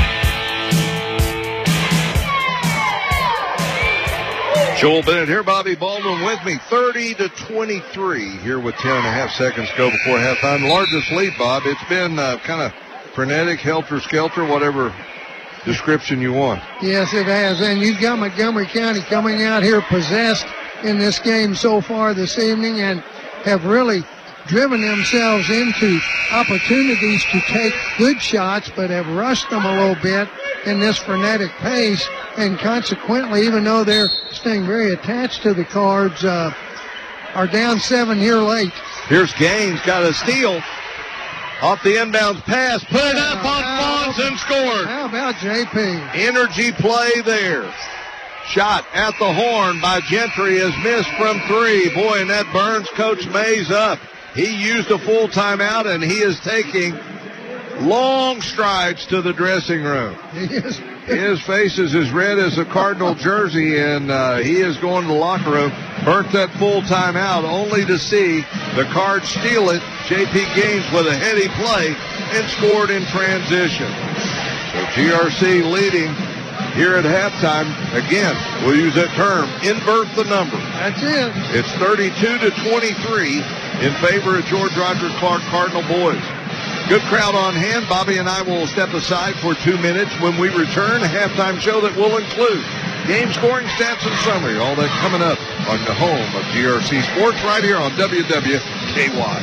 Joel Bennett here, Bobby Baldwin with me. thirty to twenty-three here with ten and a half seconds to go before halftime. Largest lead, Bob. It's been uh, kind of frenetic, helter-skelter, whatever description you want. Yes, it has. And you've got Montgomery County coming out here possessed in this game so far this evening and have really driven themselves into opportunities to take good shots, but have rushed them a little bit in this frenetic pace, and consequently, even though they're staying very attached to the Cards, uh, are down seven here late. Here's Gaines, got a steal off the inbounds pass, put it up on Fawns and scored. How about J P? Energy play there. Shot at the horn by Gentry is missed from three. Boy, and that burns Coach Mays up. He used a full timeout, and he is taking long strides to the dressing room. Yes. His face is as red as a Cardinal jersey, and uh, he is going to the locker room. Burnt that full timeout, only to see the Cards steal it. J P Gaines with a heady play and scored in transition. So G R C leading here at halftime. Again, we'll use that term, invert the number. That's it. It's thirty-two to twenty-three in favor of George Rogers Clark Cardinal boys. Good crowd on hand. Bobby and I will step aside for two minutes. When we return, a halftime show that will include game scoring, stats, and summary. All that coming up on the home of G R C Sports right here on W W K Y.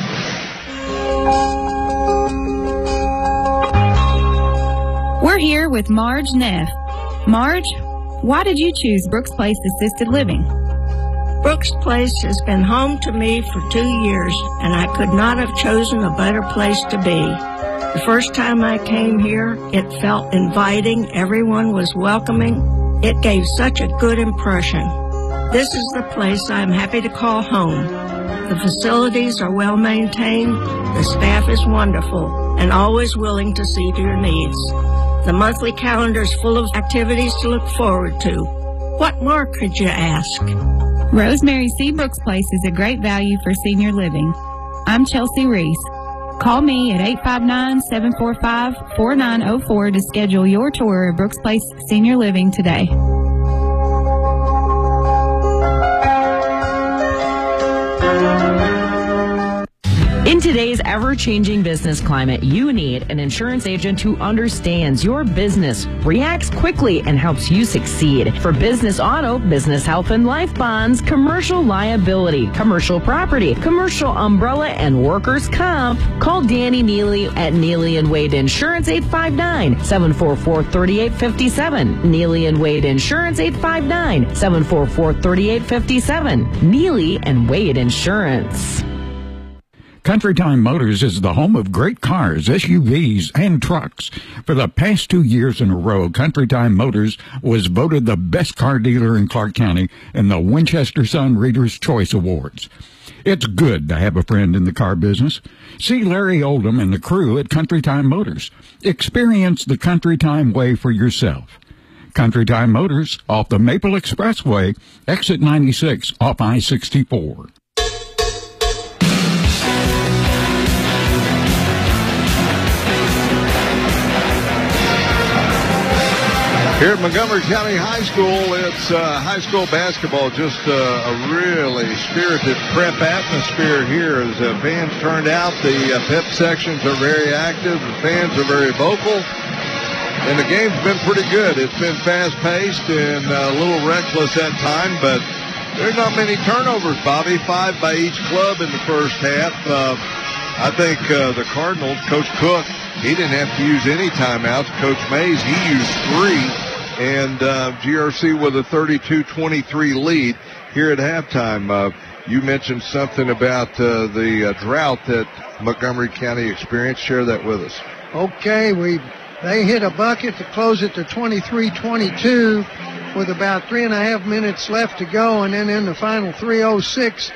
We're here with Marge Neff. Marge, why did you choose Brooks Place Assisted Living? Brooks Place has been home to me for two years, and I could not have chosen a better place to be. The first time I came here, it felt inviting. Everyone was welcoming. It gave such a good impression. This is the place I'm happy to call home. The facilities are well maintained, the staff is wonderful, and always willing to see to your needs. The monthly calendar is full of activities to look forward to. What more could you ask? Rosemary C. Brooks Place is a great value for senior living. I'm Chelsea Reese. Call me at eight five nine, seven four five, four nine zero four to schedule your tour of Brooks Place Senior Living today. In today's ever-changing business climate, you need an insurance agent who understands your business, reacts quickly, and helps you succeed. For business auto, business health and life bonds, commercial liability, commercial property, commercial umbrella, and workers' comp, call Danny Neely at Neely and Wade Insurance, eight five nine, seven four four, three eight five seven. Neely and Wade Insurance, eight five nine, seven four four, three eight five seven. Neely and Wade Insurance. Country Time Motors is the home of great cars, S U Vs, and trucks. For the past two years in a row, Country Time Motors was voted the best car dealer in Clark County in the Winchester Sun Reader's Choice Awards. It's good to have a friend in the car business. See Larry Oldham and the crew at Country Time Motors. Experience the Country Time way for yourself. Country Time Motors, off the Maple Expressway, exit ninety-six off I sixty-four. Here at Montgomery County High School, it's uh, high school basketball, just uh, a really spirited prep atmosphere here as uh, fans turned out. The uh, pep sections are very active. The fans are very vocal. And the game's been pretty good. It's been fast-paced and uh, a little reckless at times, but there's not many turnovers, Bobby. Five by each club in the first half. Uh, I think uh, the Cardinals, Coach Cook, he didn't have to use any timeouts. Coach Mays, he used three. And uh, G R C with a thirty-two twenty-three lead here at halftime. Uh, you mentioned something about uh, the uh, drought that Montgomery County experienced. Share that with us. Okay, we they hit a bucket to close it to twenty-three twenty-two with about three and a half minutes left to go. And then in the final three oh six,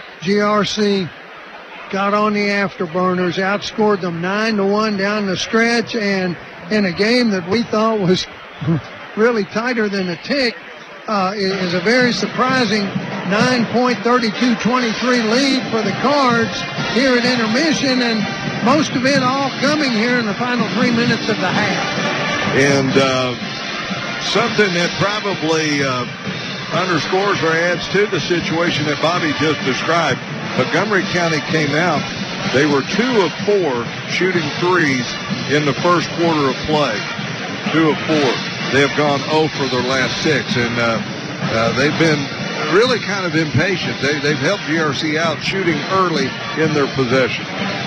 G R C got on the afterburners, outscored them nine to one down the stretch, and in a game that we thought was really tighter than a tick, uh, is a very surprising nine-point, thirty-two twenty-three lead for the Cards here at intermission, and most of it all coming here in the final three minutes of the half. And uh, something that probably uh, underscores or adds to the situation that Bobby just described. Montgomery County came out. They were two of four shooting threes in the first quarter of play. Two of four. They have gone zero for their last six, and uh, uh, they've been really kind of impatient. They, they've helped G R C out shooting early in their possession.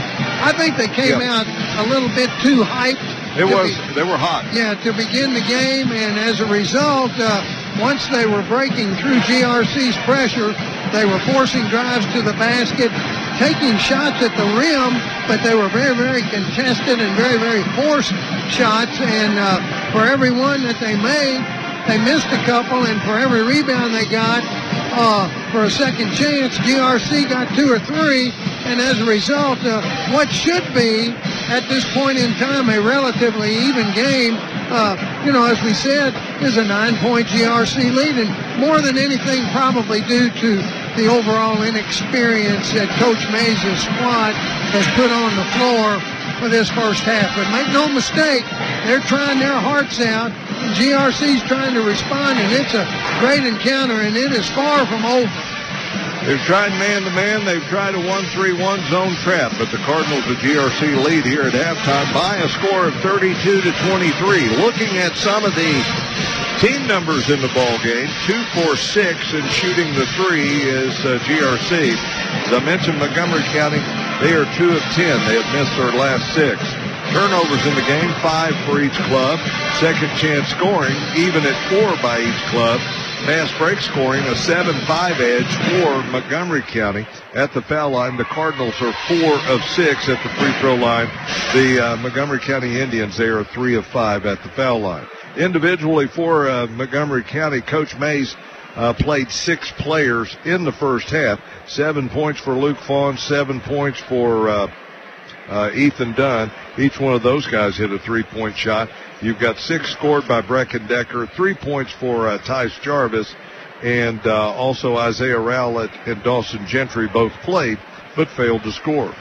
I think they came yeah. out a little bit too hyped. It was. Be, they were hot. Yeah, to begin the game, and as a result, uh, once they were breaking through G R C's pressure, they were forcing drives to the basket, taking shots at the rim, but they were very, very contested and very, very forced shots. And uh, for every one that they made, they missed a couple, and for every rebound they got uh, for a second chance, G R C got two or three. And as a result, uh, what should be, at this point in time, a relatively even game, uh, you know, as we said, is a nine-point G R C lead, and more than anything probably due to the overall inexperience that Coach Mays' squad has put on the floor for this first half. But make no mistake, they're trying their hearts out. and G R C's trying to respond, and it's a great encounter, and it is far from over. They've tried man-to-man. They've tried a one three one zone trap, but the Cardinals, the G R C lead here at halftime by a score of thirty-two to twenty-three. Looking at some of the team numbers in the ball game, two for six, and shooting the three is uh, G R C. As I mentioned, Montgomery County, they are two of ten. They have missed their last six. Turnovers in the game, five for each club. Second chance scoring, even at four by each club. Fast break scoring, a seven five edge for Montgomery County. At the foul line, the Cardinals are four of six at the free throw line. The uh, Montgomery County Indians, they are three of five at the foul line. Individually for uh, Montgomery County, Coach Mays uh, played six players in the first half. Seven points for Luke Fawn, seven points for uh, uh, Ethan Dunn. Each one of those guys hit a three-point shot. You've got six scored by Brecken Decker, three points for uh, Tice Jarvis, and uh, also Isaiah Rowlett and Dawson Gentry both played but failed to score.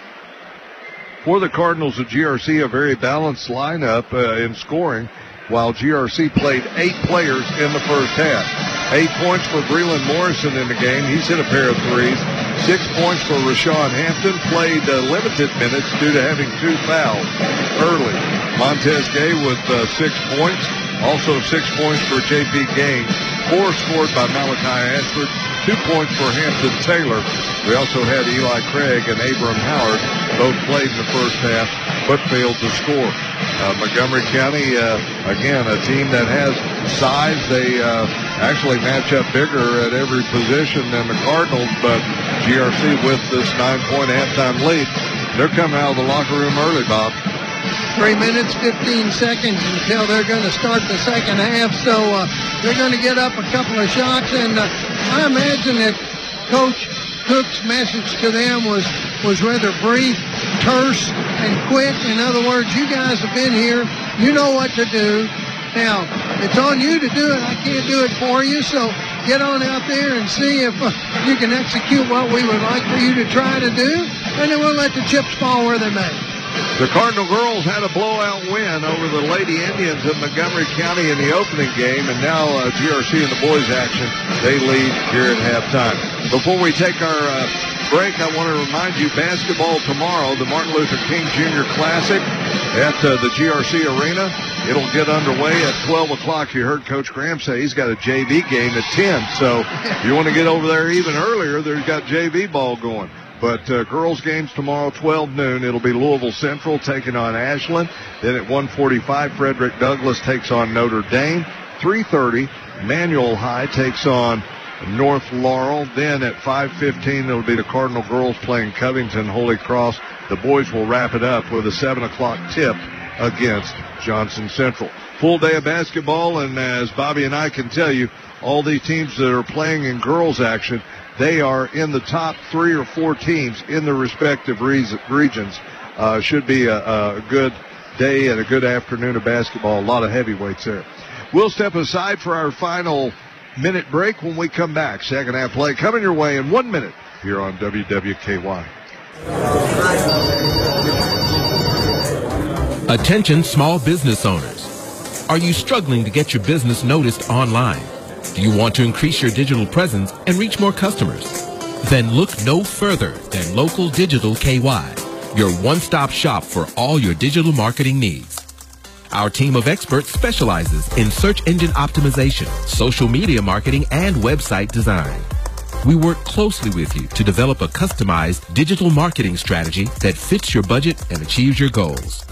For the Cardinals of G R C, a very balanced lineup uh, in scoring, while G R C played eight players in the first half. Eight points for Breland Morrison in the game. He's hit a pair of threes. Six points for Rashawn Hampton, played uh, limited minutes due to having two fouls early. Montez Gay with uh, six points. Also six points for J P Gaines. Four scored by Malachi Ashford. Two points for Hampton Taylor. We also had Eli Craig and Abram Howard. Both played in the first half, but failed to score. Uh, Montgomery County, uh, again, a team that has size. They uh, actually match up bigger at every position than the Cardinals, but G R C with this nine-point halftime lead. They're coming out of the locker room early, Bob. Three minutes, fifteen seconds until they're going to start the second half, so uh, they're going to get up a couple of shots, and uh, I imagine that Coach Cook's message to them was, was rather brief, terse, and quick. In other words, you guys have been here. You know what to do. Now, it's on you to do it. I can't do it for you, so get on out there and see if uh, you can execute what we would like for you to try to do, and then we'll let the chips fall where they may. The Cardinal girls had a blowout win over the Lady Indians of Montgomery County in the opening game, and now uh, G R C in the boys action, they lead here at halftime. Before we take our uh, break, I want to remind you, basketball tomorrow, the Martin Luther King Junior Classic at uh, the G R C Arena. It'll get underway at twelve o'clock. You heard Coach Graham say he's got a J V game at ten, so if you want to get over there even earlier, they've got J V ball going. But uh, girls games tomorrow, twelve noon. It'll be Louisville Central taking on Ashland. Then at one forty-five, Frederick Douglass takes on Notre Dame. three thirty, Manual High takes on North Laurel. Then at five fifteen, it'll be the Cardinal girls playing Covington Holy Cross. The boys will wrap it up with a seven o'clock tip against Johnson Central. Full day of basketball, and as Bobby and I can tell you, all these teams that are playing in girls action, they are in the top three or four teams in their respective regions. Uh, should be a, a good day and a good afternoon of basketball. A lot of heavyweights there. We'll step aside for our final minute break when we come back. Second half play coming your way in one minute here on W W K Y. Attention small business owners. Are you struggling to get your business noticed online? Do you want to increase your digital presence and reach more customers? Then look no further than Local Digital K Y, your one-stop shop for all your digital marketing needs. Our team of experts specializes in search engine optimization, social media marketing, and website design. We work closely with you to develop a customized digital marketing strategy that fits your budget and achieves your goals.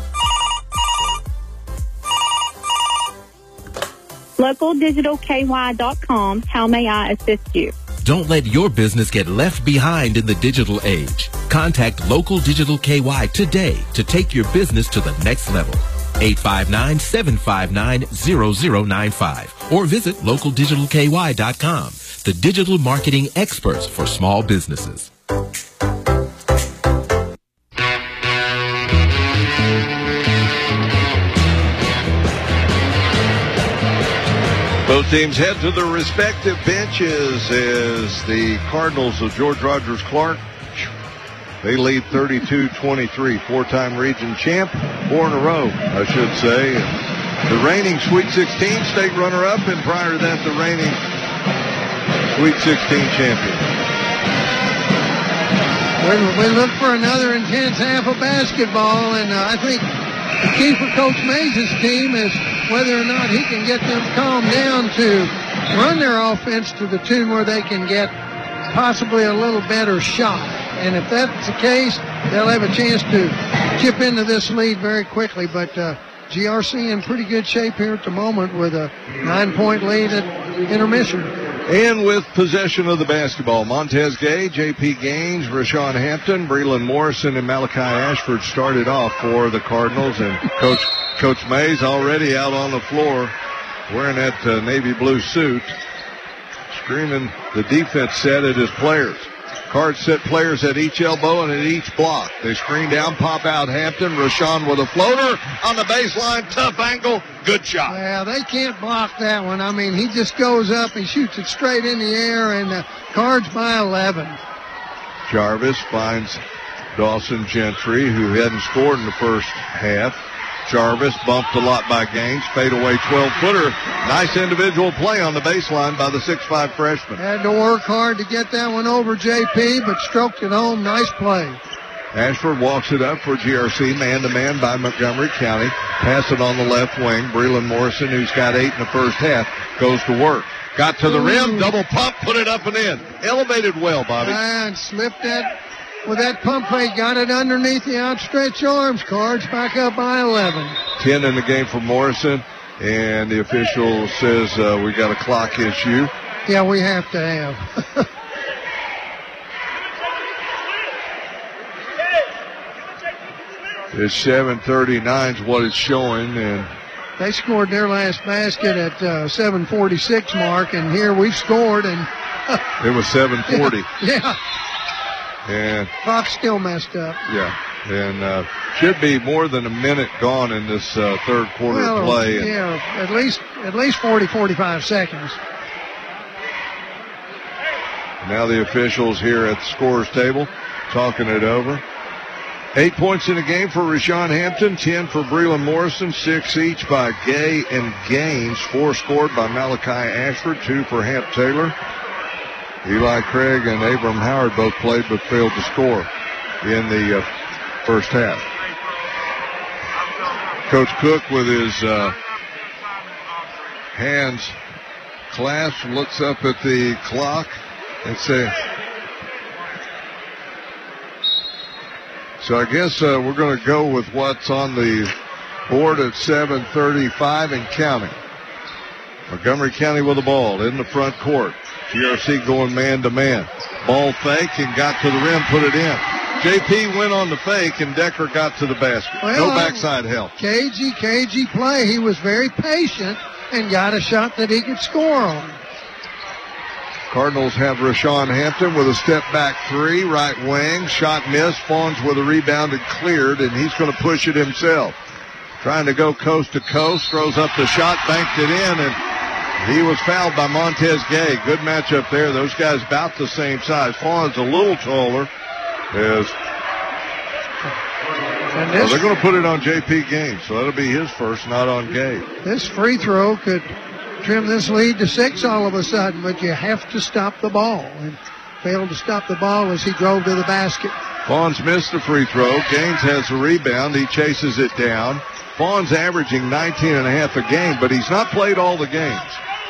local digital K Y dot com. How may I assist you? Don't let your business get left behind in the digital age. Contact Local Digital K Y today to take your business to the next level. eight five nine, seven five nine, zero zero nine five or visit local digital K Y dot com, the digital marketing experts for small businesses. Both teams head to their respective benches as the Cardinals of George Rogers Clark, they lead thirty-two twenty-three, four-time region champ, four in a row, I should say. the reigning Sweet sixteen state runner-up, and prior to that, the reigning Sweet sixteen champion. We look for another intense half of basketball, and uh, I think the key for Coach Mays' team is whether or not he can get them calmed down to run their offense to the tune where they can get possibly a little better shot. And if that's the case, they'll have a chance to chip into this lead very quickly. But uh, G R C in pretty good shape here at the moment with a nine-point lead at intermission. And with possession of the basketball, Montez Gay, J P Gaines, Rashawn Hampton, Breland Morrison, and Malachi Ashford started off for the Cardinals. And Coach Coach Mays already out on the floor wearing that uh, navy blue suit, screaming the defense set at his players. Cards set players at each elbow and at each block. They screen down, pop out Hampton. Rashawn with a floater on the baseline. Tough angle. Good shot. Well, they can't block that one. I mean, he just goes up. He shoots it straight in the air, and the Cards by eleven. Jarvis finds Dawson Gentry, who hadn't scored in the first half. Jarvis bumped a lot by Gaines. Fadeaway twelve-footer. Nice individual play on the baseline by the six five freshman. Had to work hard to get that one over J P, but stroked it home. Nice play. Ashford walks it up for G R C, man-to-man by Montgomery County. Pass it on the left wing. Breland Morrison, who's got eight in the first half, goes to work. Got to the rim, double pump, put it up and in. Elevated well, Bobby. And slipped that with that pump fake. Got it underneath the outstretched arms. Cards back up by eleven. ten in the game for Morrison, and the official says uh, we got a clock issue. Yeah, we have to have. It's seven thirty-nine is what it's showing, and they scored their last basket at uh, seven forty-six mark, and here we've scored, and it was seven forty. Yeah. And clock's still messed up. Yeah, and uh, should be more than a minute gone in this uh, third quarter well, of play. And yeah, at least at least forty, forty-five seconds. Now the officials here at the scorer's table talking it over. Eight points in the game for Rashawn Hampton, ten for Breland Morrison, six each by Gay and Gaines, four scored by Malachi Ashford, two for Hamp Taylor. Eli Craig and Abram Howard both played but failed to score in the uh, first half. Coach Cook with his uh, hands clasped looks up at the clock and says, so I guess uh, we're going to go with what's on the board at seven thirty-five and counting. Montgomery County with the ball in the front court. G R C going man-to-man. Ball fake and got to the rim, put it in. J P went on the fake, and Decker got to the basket. Well, no backside help. Cagey, cagey play. He was very patient and got a shot that he could score on. Cardinals have Rashawn Hampton with a step-back three, right wing. Shot missed. Fawns with a rebound and cleared, and he's going to push it himself. Trying to go coast to coast. Throws up the shot, banked it in, and he was fouled by Montez Gay. Good matchup there. Those guys about the same size. Fawn's a little taller. As and this, well, they're going to put it on J P Gaines, so that'll be his first, not on Gay. This free throw could trim this lead to six all of a sudden, but you have to stop the ball. And failed to stop the ball as he drove to the basket. Fawns missed the free throw. Gaines has the rebound. He chases it down. Fawns averaging nineteen and a half a game, but he's not played all the games.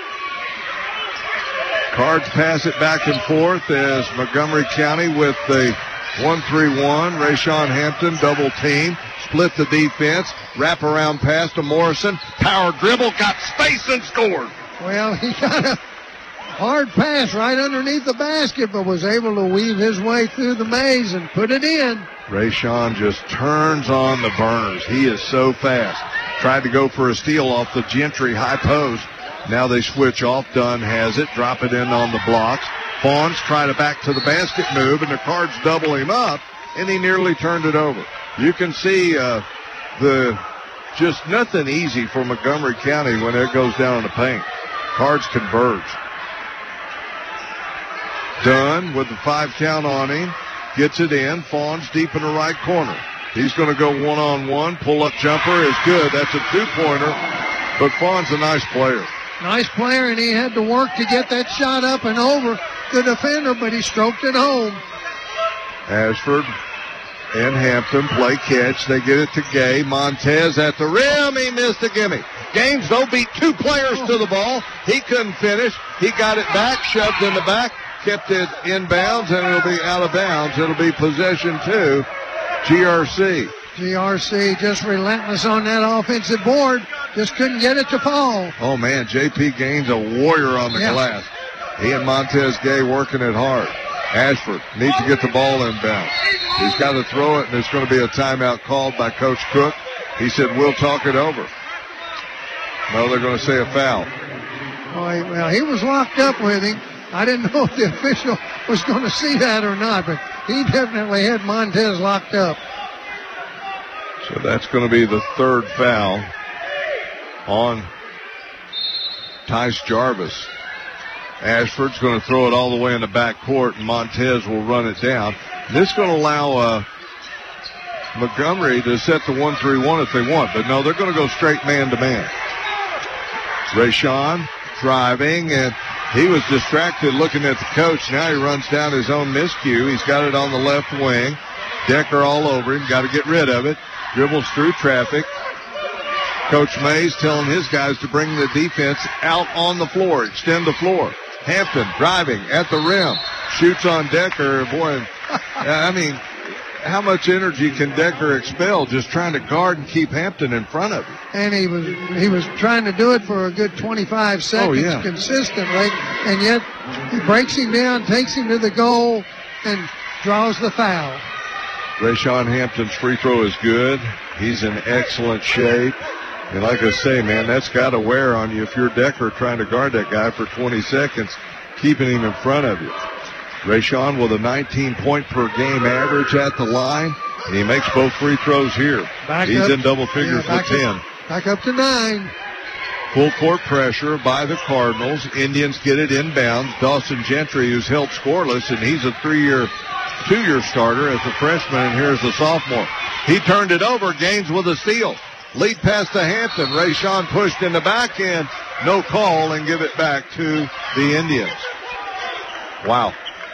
Cards pass it back and forth as Montgomery County with the one three one. Rashawn Hampton double team. Split the defense. Wrap around pass to Morrison. Power dribble. Got space and scored. Well, he got a hard pass right underneath the basket, but was able to weave his way through the maze and put it in. Rashawn just turns on the burners. He is so fast. Tried to go for a steal off the Gentry high post. Now they switch off. Dunn has it. Drop it in on the blocks. Fawns try to back to the basket move, and the Cards double him up, and he nearly turned it over. You can see uh, the just nothing easy for Montgomery County when it goes down in the paint. Cards converge. Dunn with the five count on him. Gets it in. Fawns deep in the right corner. He's going to go one-on-one. Pull-up jumper is good. That's a two-pointer But Fawn's a nice player. Nice player, and he had to work to get that shot up and over the defender, but he stroked it home. Ashford and Hampton play catch. They get it to Gay. Montez at the rim. He missed a gimme. Gaines, though, beat two players to the ball. He couldn't finish. He got it back, shoved in the back, kept it inbounds, and it'll be out of bounds. It'll be possession two, G R C. G R C just relentless on that offensive board. Just couldn't get it to fall. Oh, man, J P Gaines, a warrior on the yeah. glass. He and Montez Gay working it hard. Ashford needs to get the ball inbound. He's got to throw it, and there's going to be a timeout called by Coach Cook. He said, we'll talk it over. No, they're going to say a foul. Oh, he, well, he was locked up with him. I didn't know if the official was going to see that or not, but he definitely had Montez locked up. So that's going to be the third foul on Tice Jarvis. Ashford's going to throw it all the way in the back court, and Montez will run it down. This is going to allow uh, Montgomery to set the one three one if they want, but no, they're going to go straight man-to-man. Rayshawn driving, and he was distracted looking at the coach. Now he runs down his own miscue. He's got it on the left wing. Decker all over him. Got to get rid of it. Dribbles through traffic. Coach Mays telling his guys to bring the defense out on the floor, extend the floor. Hampton driving at the rim, shoots on Decker. Boy, I mean, how much energy can Decker expel just trying to guard and keep Hampton in front of him? And he was he was trying to do it for a good twenty-five seconds oh, yeah. consistently, and yet he breaks him down, takes him to the goal, and draws the foul. Rayshawn Hampton's free throw is good. He's in excellent shape. And like I say, man, that's got to wear on you if you're Decker trying to guard that guy for twenty seconds, keeping him in front of you. Rayshawn with a nineteen point per game average at the line, and he makes both free throws here. Back He's up, in double figures yeah, with ten. Up, back up to nine. Full court pressure by the Cardinals. Indians get it inbound. Dawson Gentry, who's held scoreless, and he's a three-year, two-year starter as a freshman, and here's the sophomore. He turned it over. Gaines with a steal. Lead pass to Hampton. Rayshawn pushed in the back end. No call, and give it back to the Indians. Wow.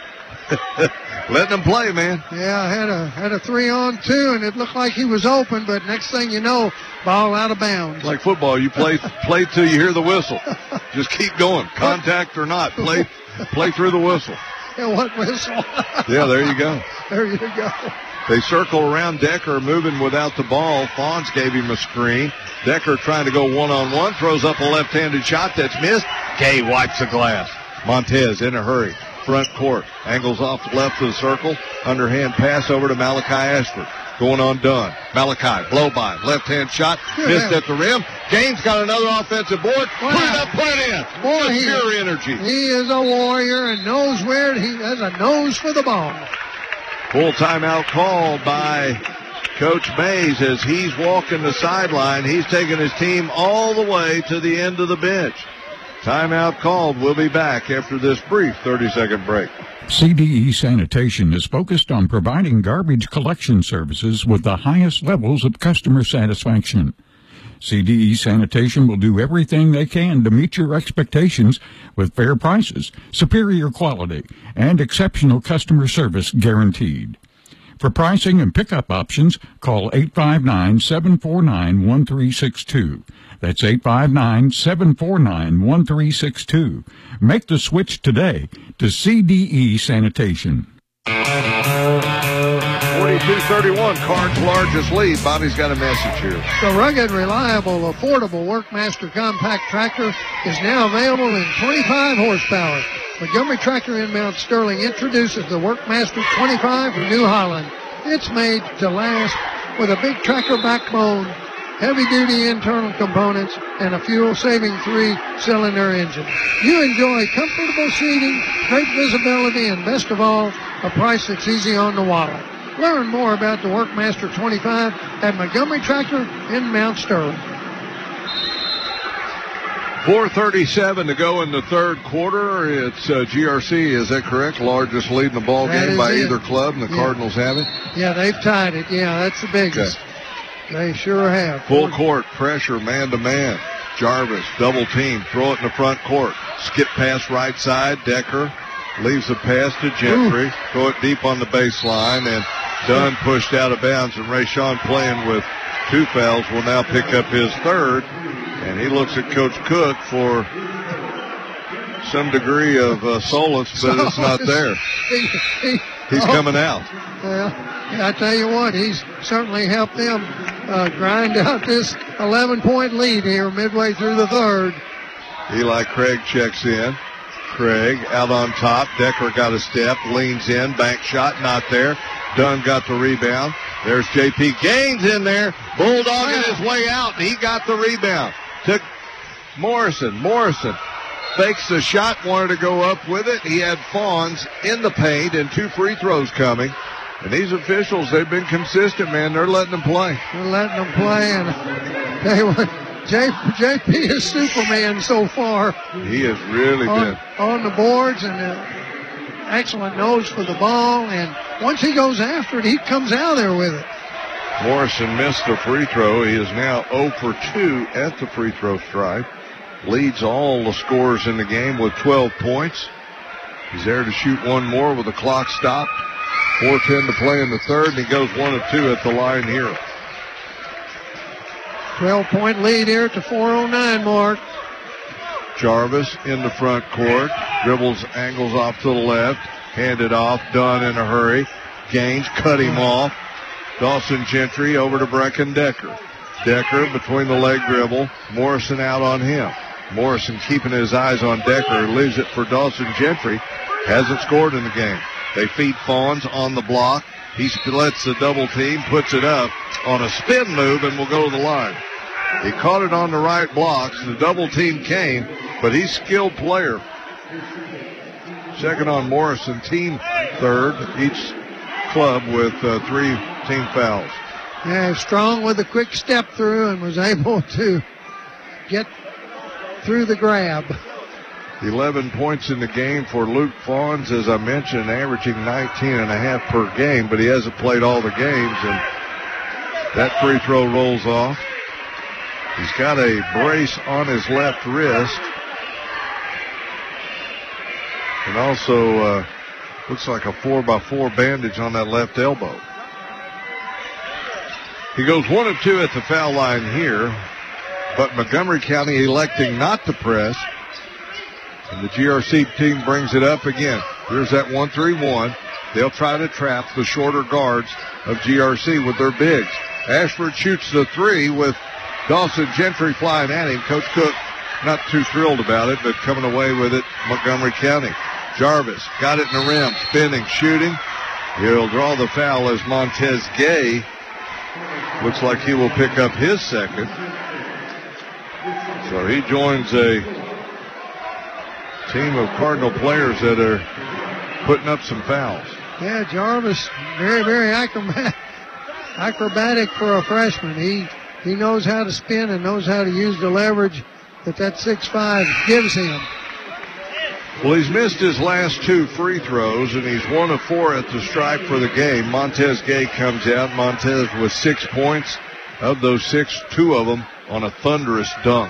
Letting them play, man. Yeah, had a had a three on two, and it looked like he was open, but next thing you know, ball out of bounds. Like football, you play play till you hear the whistle. Just keep going, contact or not. Play play through the whistle. Yeah, what whistle? Yeah, there you go. There you go. They circle around Decker, moving without the ball. Fawns gave him a screen. Decker trying to go one-on-one, throws up a left-handed shot that's missed. Gay wipes the glass. Montez in a hurry. Front court. Angles off left of the circle. Underhand pass over to Malachi Ashford. Going on Dunn. Malachi, blow by. Left-hand shot. Yeah. Missed at the rim. Gaines got another offensive board. Wow. Put it up, put it in. Boy, he, pure energy. He is a warrior and knows where he has a nose for the ball. Full timeout called by Coach Mays as he's walking the sideline. He's taking his team all the way to the end of the bench. Timeout called. We'll be back after this brief thirty-second break. C D E Sanitation is focused on providing garbage collection services with the highest levels of customer satisfaction. C D E Sanitation will do everything they can to meet your expectations with fair prices, superior quality, and exceptional customer service guaranteed. For pricing and pickup options, call eight five nine, seven four nine, one three six two. That's eight five nine, seven four nine, one three six two. Make the switch today to C D E Sanitation. forty-two thirty-one, Card's largest lead. Bobby's got a message here. The rugged, reliable, affordable Workmaster compact tractor is now available in twenty-five horsepower. Montgomery Tractor in Mount Sterling introduces the Workmaster twenty-five from New Holland. It's made to last with a big tractor backbone, heavy-duty internal components, and a fuel-saving three-cylinder engine. You enjoy comfortable seating, great visibility, and best of all, a price that's easy on the wallet. Learn more about the Workmaster twenty-five at Montgomery Tractor in Mount Sterling. four thirty-seven to go in the third quarter. It's uh, G R C, is that correct? Largest lead in the ball That game by it. either club, and the Yeah. Cardinals have it. Yeah, they've tied it. Yeah, that's the biggest. Okay. They sure have. Full court pressure, man to man. Jarvis, double team, throw it in the front court. Skip pass right side. Decker leaves the pass to Gentry. Ooh. Throw it deep on the baseline, and Dunn pushed out of bounds. And Rayshawn, playing with two fouls, will now pick up his third. And he looks at Coach Cook for some degree of uh, solace, but it's not there. he, he, he's oh, coming out. Well, I tell you what, he's certainly helped them uh, grind out this eleven-point lead here midway through the third. Eli Craig checks in. Craig out on top. Decker got a step, leans in, bank shot, not there. Dunn got the rebound. There's J P Gaines in there, bulldogging his way out, and he got the rebound. Took Morrison. Morrison fakes the shot, wanted to go up with it. He had Fawns in the paint and two free throws coming. And these officials, they've been consistent, man. They're letting them play. They're letting them play, and they were, J, JP is Superman so far. He has really on, been. On the boards, and uh, excellent nose for the ball. And once he goes after it, he comes out there with it. Morrison missed the free throw. He is now zero for two at the free throw stripe. Leads all the scorers in the game with twelve points. He's there to shoot one more with the clock stopped. four ten to play in the third, and he goes one of two at the line here. twelve-point lead here at the four oh nine mark. Jarvis in the front court. Dribbles, angles off to the left. Handed off. Dunn in a hurry. Gaines cut him off. Dawson Gentry over to Brecken Decker. Decker between the leg dribble. Morrison out on him. Morrison keeping his eyes on Decker. Leaves it for Dawson Gentry. Hasn't scored in the game. They feed Fawns on the block. He lets the double team, puts it up on a spin move, and will go to the line. He caught it on the right blocks. The double team came, but he's a skilled player. Second on Morrison, team third, each club with uh, three team fouls. Yeah, strong with a quick step through and was able to get through the grab. eleven points in the game for Luke Fawns, as I mentioned, averaging nineteen and a half per game, but he hasn't played all the games, and that free throw rolls off. He's got a brace on his left wrist, and also uh, looks like a four by four bandage on that left elbow. He goes one of two at the foul line here, but Montgomery County electing not to press. And the G R C team brings it up again. Here's that one three one. They'll try to trap the shorter guards of G R C with their bigs. Ashford shoots the three with Dawson Gentry flying at him. Coach Cook not too thrilled about it, but coming away with it, Montgomery County. Jarvis got it in the rim, spinning, shooting. He'll draw the foul as Montez Gay looks like he will pick up his second. So he joins a team of Cardinal players that are putting up some fouls. Yeah, Jarvis, very, very acrobatic, acrobatic for a freshman. He he knows how to spin and knows how to use the leverage that that six five gives him. Well, he's missed his last two free throws, and he's one of four at the stripe for the game. Montez Gay comes out. Montez with six points. Of those six, two of them on a thunderous dunk.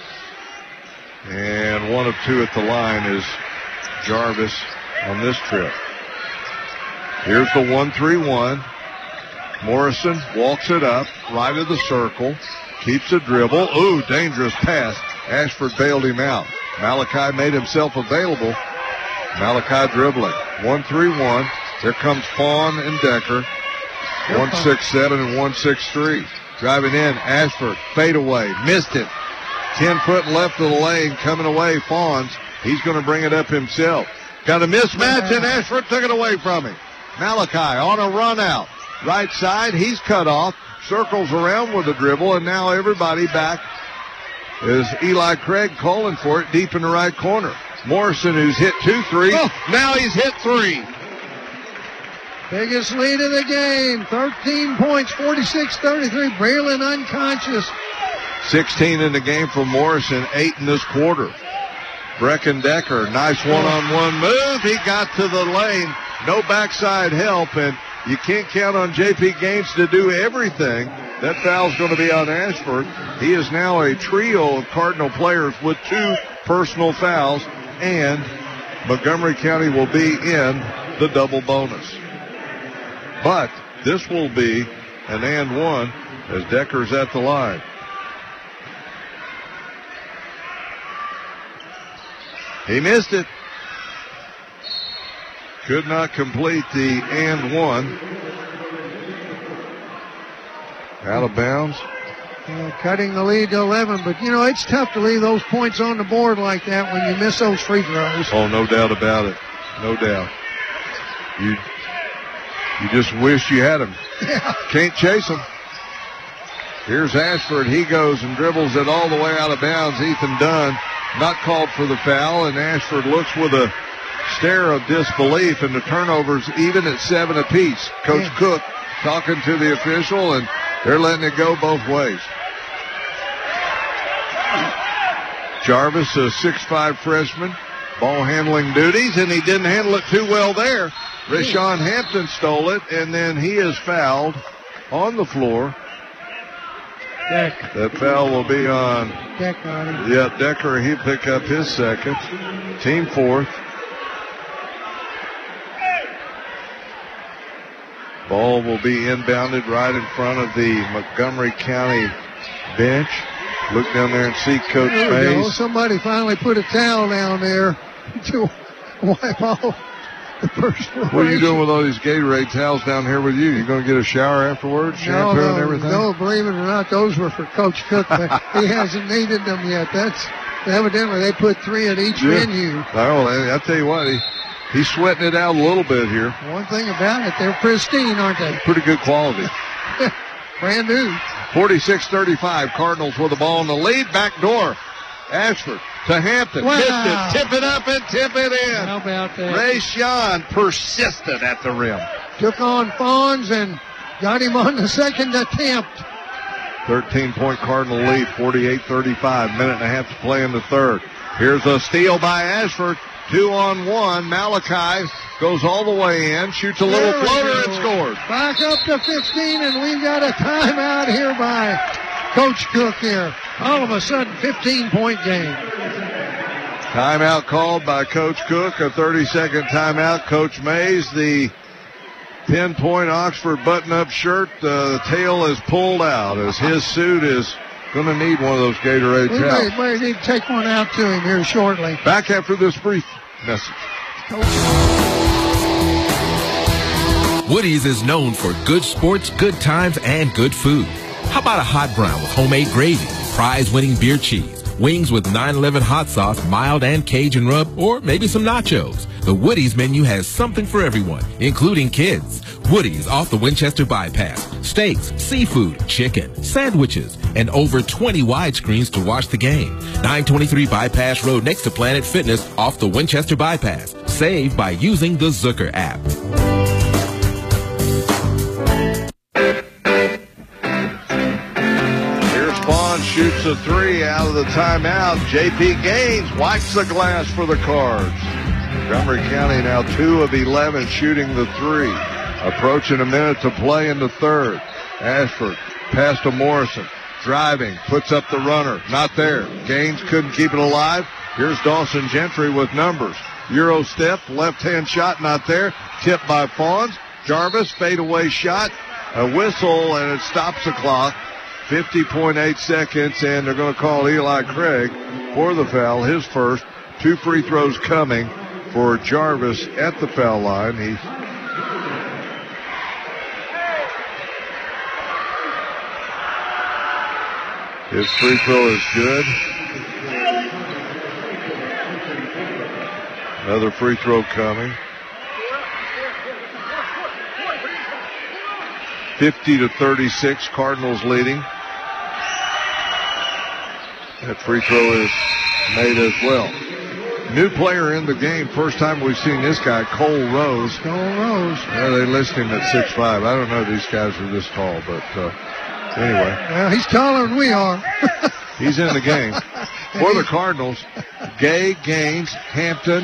And one of two at the line is Jarvis on this trip. Here's the one three one. Morrison walks it up, right of the circle, keeps the dribble. Ooh, dangerous pass. Ashford bailed him out. Malachi made himself available. Malachi dribbling. one three one. Here comes Fawn and Decker. one six seven and one six three. Driving in, Ashford, fadeaway, missed it. ten foot left of the lane, coming away, Fawns. He's going to bring it up himself. Got a mismatch, and Ashford took it away from him. Malachi on a run out. Right side, he's cut off. Circles around with the dribble, and now everybody back is Eli Craig calling for it deep in the right corner. Morrison, who's hit two threes, oh. Now he's hit three. Biggest lead of the game, thirteen points, forty-six thirty-three. Braylon unconscious. sixteen in the game for Morrison, eight in this quarter. Brecken Decker, nice one-on-one move. He got to the lane. No backside help, and you can't count on J P Gaines to do everything. That foul's going to be on Ashford. He is now a trio of Cardinal players with two personal fouls, and Montgomery County will be in the double bonus. But this will be an and one as Decker's at the line. He missed it. Could not complete the and one. Out of bounds. Uh, cutting the lead to eleven, but you know, it's tough to leave those points on the board like that when you miss those free throws. Oh, no doubt about it. No doubt. You you just wish you had him. Yeah. Can't chase him. Here's Ashford. He goes and dribbles it all the way out of bounds. Ethan Dunn not called for the foul, and Ashford looks with a stare of disbelief, and the turnovers even at seven apiece. Coach yeah. Cook talking to the official, and they're letting it go both ways. Jarvis, a six five freshman, ball handling duties, and he didn't handle it too well there. Rashawn Hampton stole it, and then he is fouled on the floor. Deck. That foul will be on Deck on him. Yeah, Decker. He'll pick up his second. Team fourth. Ball will be inbounded right in front of the Montgomery County bench. Look down there and see Coach there we Mays. go. Somebody finally put a towel down there to wipe off the perspiration. What are you doing with all these Gatorade towels down here with you? You going to get a shower afterwards, shampoo no, no, and everything? No, believe it or not, those were for Coach Cook, but he hasn't needed them yet. That's evidently they put three at each yeah. venue. Oh, I tell you what, he, he's sweating it out a little bit here. One thing about it, they're pristine, aren't they? Pretty good quality. Brand new. forty-six thirty-five, Cardinals with the ball in the lead. Back door. Ashford to Hampton. Wow. Missed it. Tip it up and tip it in. How about that? Rashawn persisted at the rim. Took on Fawns and got him on the second attempt. thirteen-point Cardinal lead, forty-eight thirty-five. Minute and a half to play in the third. Here's a steal by Ashford. Two on one. Malachi goes all the way in, shoots a little There floater and scores. Back up to fifteen, and we've got a timeout here by Coach Cook here. All of a sudden, fifteen-point game. Timeout called by Coach Cook, a thirty-second timeout. Coach Mays, the pinpoint Oxford button-up shirt, uh, the tail is pulled out as his suit is going to need one of those Gatorade We towels. may, may need to take one out to him here shortly. Back after this brief message. Woody's is known for good sports, good times, and good food. How about a hot brown with homemade gravy, prize-winning beer cheese, wings with nine eleven hot sauce, mild and Cajun rub, or maybe some nachos? The Woody's menu has something for everyone, including kids. Woody's off the Winchester Bypass. Steaks, seafood, chicken, sandwiches, and over twenty widescreens to watch the game. nine twenty-three Bypass Road next to Planet Fitness off the Winchester Bypass. Save by using the Zucker app. Shoots a three out of the timeout. J P Gaines wipes the glass for the Cards. Montgomery County now two of eleven shooting the three. Approaching a minute to play in the third. Ashford pass to Morrison. Driving, puts up the runner. Not there. Gaines couldn't keep it alive. Here's Dawson Gentry with numbers. Euro step, left-hand shot not there. Tipped by Fawns. Jarvis, fadeaway shot. A whistle, and it stops the clock. fifty point eight seconds, and they're going to call Eli Craig for the foul, his first. Two free throws coming for Jarvis at the foul line. He His free throw is good. Another free throw coming. fifty to thirty-six, Cardinals leading. That free throw is made as well. New player in the game. First time we've seen this guy, Cole Rose. Cole Rose. Yeah, they list him at six five. I don't know these guys are this tall, but uh, anyway. Well, he's taller than we are. He's in the game. For the Cardinals, Gay, Gaines, Hampton,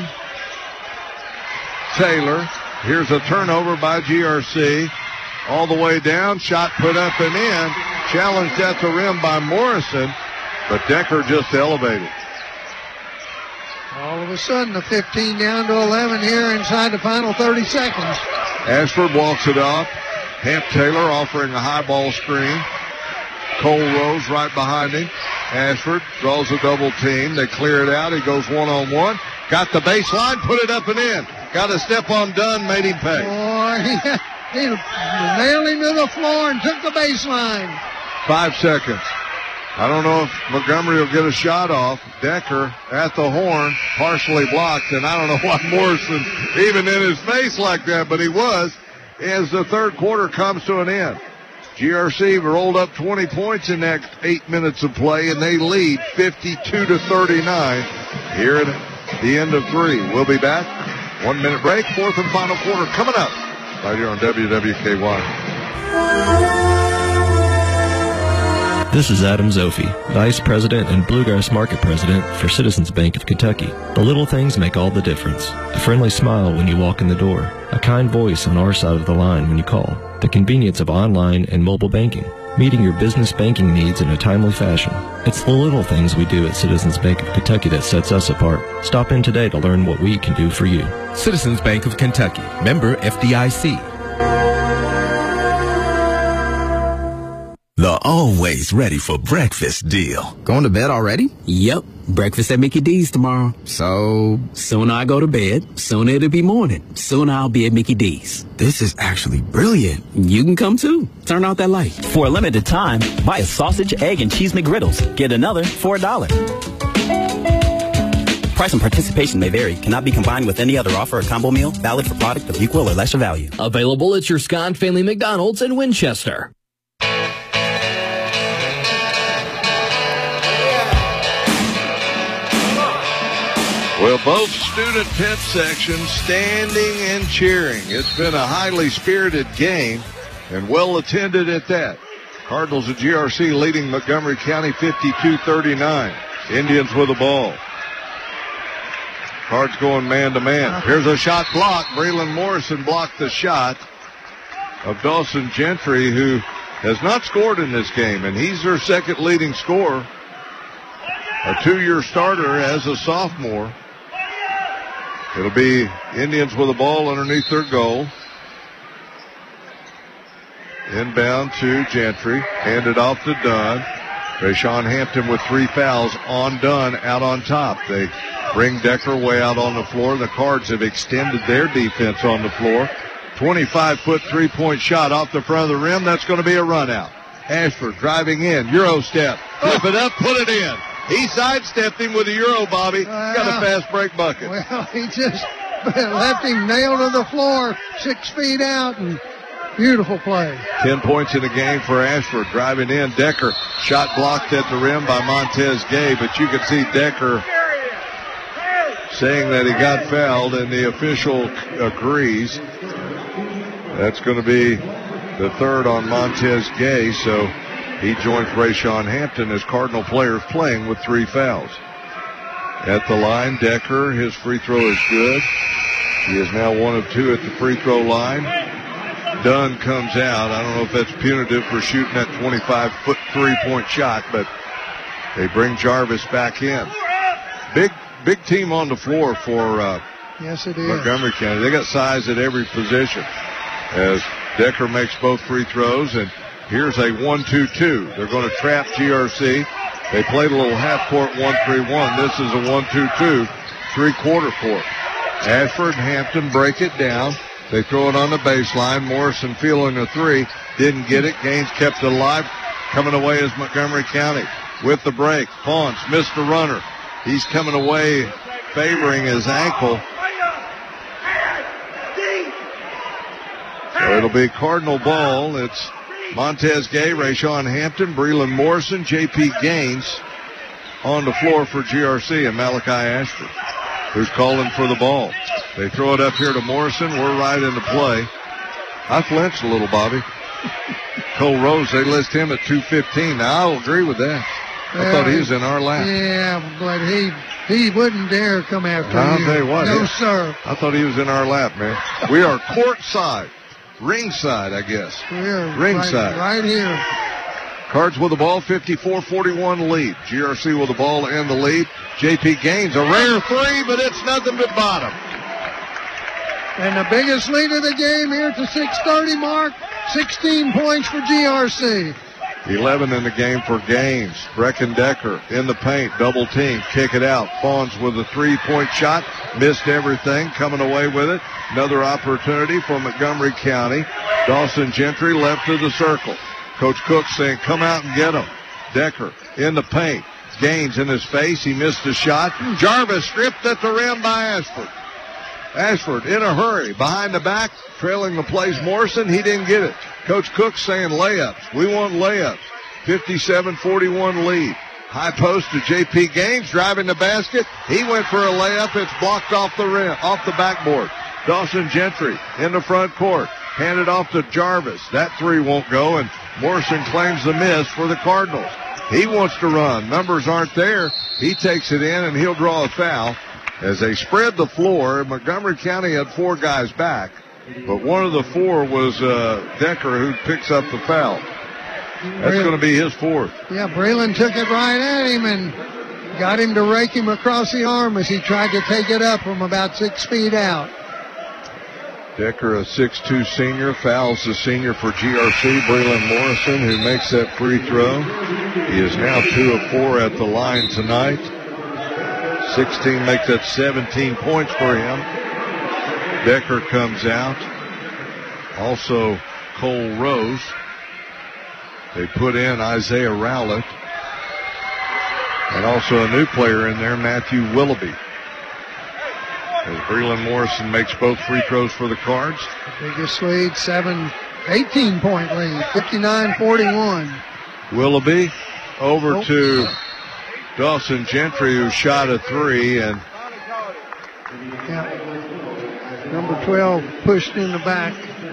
Taylor. Here's a turnover by G R C. All the way down, shot put up and in. Challenged at the rim by Morrison, but Decker just elevated. All of a sudden, the fifteen down to eleven here inside the final thirty seconds. Ashford walks it off. Hamp Taylor offering a high ball screen. Cole Rose right behind him. Ashford draws a double team. They clear it out. He goes one-on-one. Got the baseline, put it up and in. Got a step on Dunn, made him pay. Boy, he, he nailed him to the floor and took the baseline. Five seconds. I don't know if Montgomery will get a shot off. Decker at the horn, partially blocked, and I don't know why Morrison even in his face like that, but he was, as the third quarter comes to an end. G R C rolled up twenty points in the next eight minutes of play, and they lead fifty-two to thirty-nine here at the end of three. We'll be back. One minute break, fourth and final quarter coming up right here on W W K Y. This is Adam Zofi, Vice President and Bluegrass Market President for Citizens Bank of Kentucky. The little things make all the difference. A friendly smile when you walk in the door. A kind voice on our side of the line when you call. The convenience of online and mobile banking. Meeting your business banking needs in a timely fashion. It's the little things we do at Citizens Bank of Kentucky that sets us apart. Stop in today to learn what we can do for you. Citizens Bank of Kentucky. Member F D I C. The always ready for breakfast deal. Going to bed already? Yep. Breakfast at Mickey D's tomorrow. So, sooner I go to bed, sooner it'll be morning. Sooner I'll be at Mickey D's. This is actually brilliant. You can come too. Turn out that light. For a limited time, buy a sausage, egg, and cheese McGriddles. Get another for a dollar. Price and participation may vary. Cannot be combined with any other offer or combo meal. Valid for product of equal or lesser value. Available at your Scott Family McDonald's in Winchester. Well, both student pit sections standing and cheering. It's been a highly spirited game and well attended at that. Cardinals of G R C leading Montgomery County fifty-two thirty-nine. Indians with the ball. Cards going man to man. Here's a shot blocked. Braylon Morrison blocked the shot of Dawson Gentry, who has not scored in this game, and he's their second leading scorer. A two-year starter as a sophomore. It'll be Indians with the ball underneath their goal. Inbound to Gentry. Handed off to Dunn. Rayshawn Hampton with three fouls on Dunn out on top. They bring Decker way out on the floor. The Cards have extended their defense on the floor. twenty-five foot three-point shot off the front of the rim. That's going to be a run out. Ashford driving in. Euro step. Flip it up. Put it in. He sidestepped him with a Euro, Bobby. Well, Got a fast break bucket. Well, he just left him nailed to the floor, six feet out, and beautiful play. Ten points in the game for Ashford. Driving in, Decker. Shot blocked at the rim by Montez Gay, but you can see Decker saying that he got fouled, and the official agrees. That's going to be the third on Montez Gay, so he joins Rayshawn Hampton as Cardinal players playing with three fouls. At the line, Decker, his free throw is good. He is now one of two at the free throw line. Dunn comes out. I don't know if that's punitive for shooting that twenty-five foot three-point shot, but they bring Jarvis back in. Big, big team on the floor for uh, yes, it is. Montgomery County. They got size at every position as Decker makes both free throws, and here's a one two two. They're going to trap G R C. They played a little half-court one three one. This is a one two two, three-quarter court. Ashford and Hampton break it down. They throw it on the baseline. Morrison feeling a three. Didn't get it. Gaines kept it alive. Coming away is Montgomery County with the break. Pons missed the runner. He's coming away favoring his ankle. So it'll be Cardinal ball. It's Montez Gay, Rayshawn Hampton, Breland Morrison, J P Gaines on the floor for G R C, and Malachi Ashford, who's calling for the ball. They throw it up here to Morrison. We're right into play. I flinched a little, Bobby. Cole Rose, they list him at two fifteen. Now, I'll agree with that. I Well, thought he was in our lap. Yeah, but he he wouldn't dare come after I'll you. tell you what. No, he- sir. I thought he was in our lap, man. We are courtside. Ringside, I guess. We're Ringside. Right, right here. Cards with the ball, fifty-four forty-one lead. G R C with the ball and the lead. J P Gaines, a rare three, but it's nothing but bottom. And the biggest lead of the game here at the six thirty mark, sixteen points for G R C. eleven in the game for Gaines. Breckendecker in the paint, double team, kick it out. Fawns with a three-point shot, missed everything, coming away with it. Another opportunity for Montgomery County. Dawson Gentry left of the circle. Coach Cook saying, come out and get him. Decker in the paint. Gaines in his face. He missed a shot. Jarvis stripped at the rim by Ashford. Ashford in a hurry. Behind the back, trailing the plays Morrison. He didn't get it. Coach Cook saying layups. We want layups. fifty-seven forty-one lead. High post to J P Gaines driving the basket. He went for a layup. It's blocked off the rim, off the backboard. Dawson Gentry in the front court. Handed off to Jarvis. That three won't go, and Morrison claims the miss for the Cardinals. He wants to run. Numbers aren't there. He takes it in, and he'll draw a foul. As they spread the floor, Montgomery County had four guys back, but one of the four was uh, Decker, who picks up the foul. That's going to be his fourth. Yeah, Breland took it right at him and got him to rake him across the arm as he tried to take it up from about six feet out. Decker, a six two senior, fouls the senior for G R C, Breland Morrison, who makes that free throw. He is now two of four at the line tonight. sixteen makes that seventeen points for him. Decker comes out. Also, Cole Rose. They put in Isaiah Rowlett. And also a new player in there, Matthew Willoughby. As Breland Morrison makes both free throws for the Cards. Biggest lead, seven, eighteen-point lead, fifty-nine forty-one. Willoughby over oh. to Dawson Gentry, who shot a three, and yeah. Number twelve pushed in the back.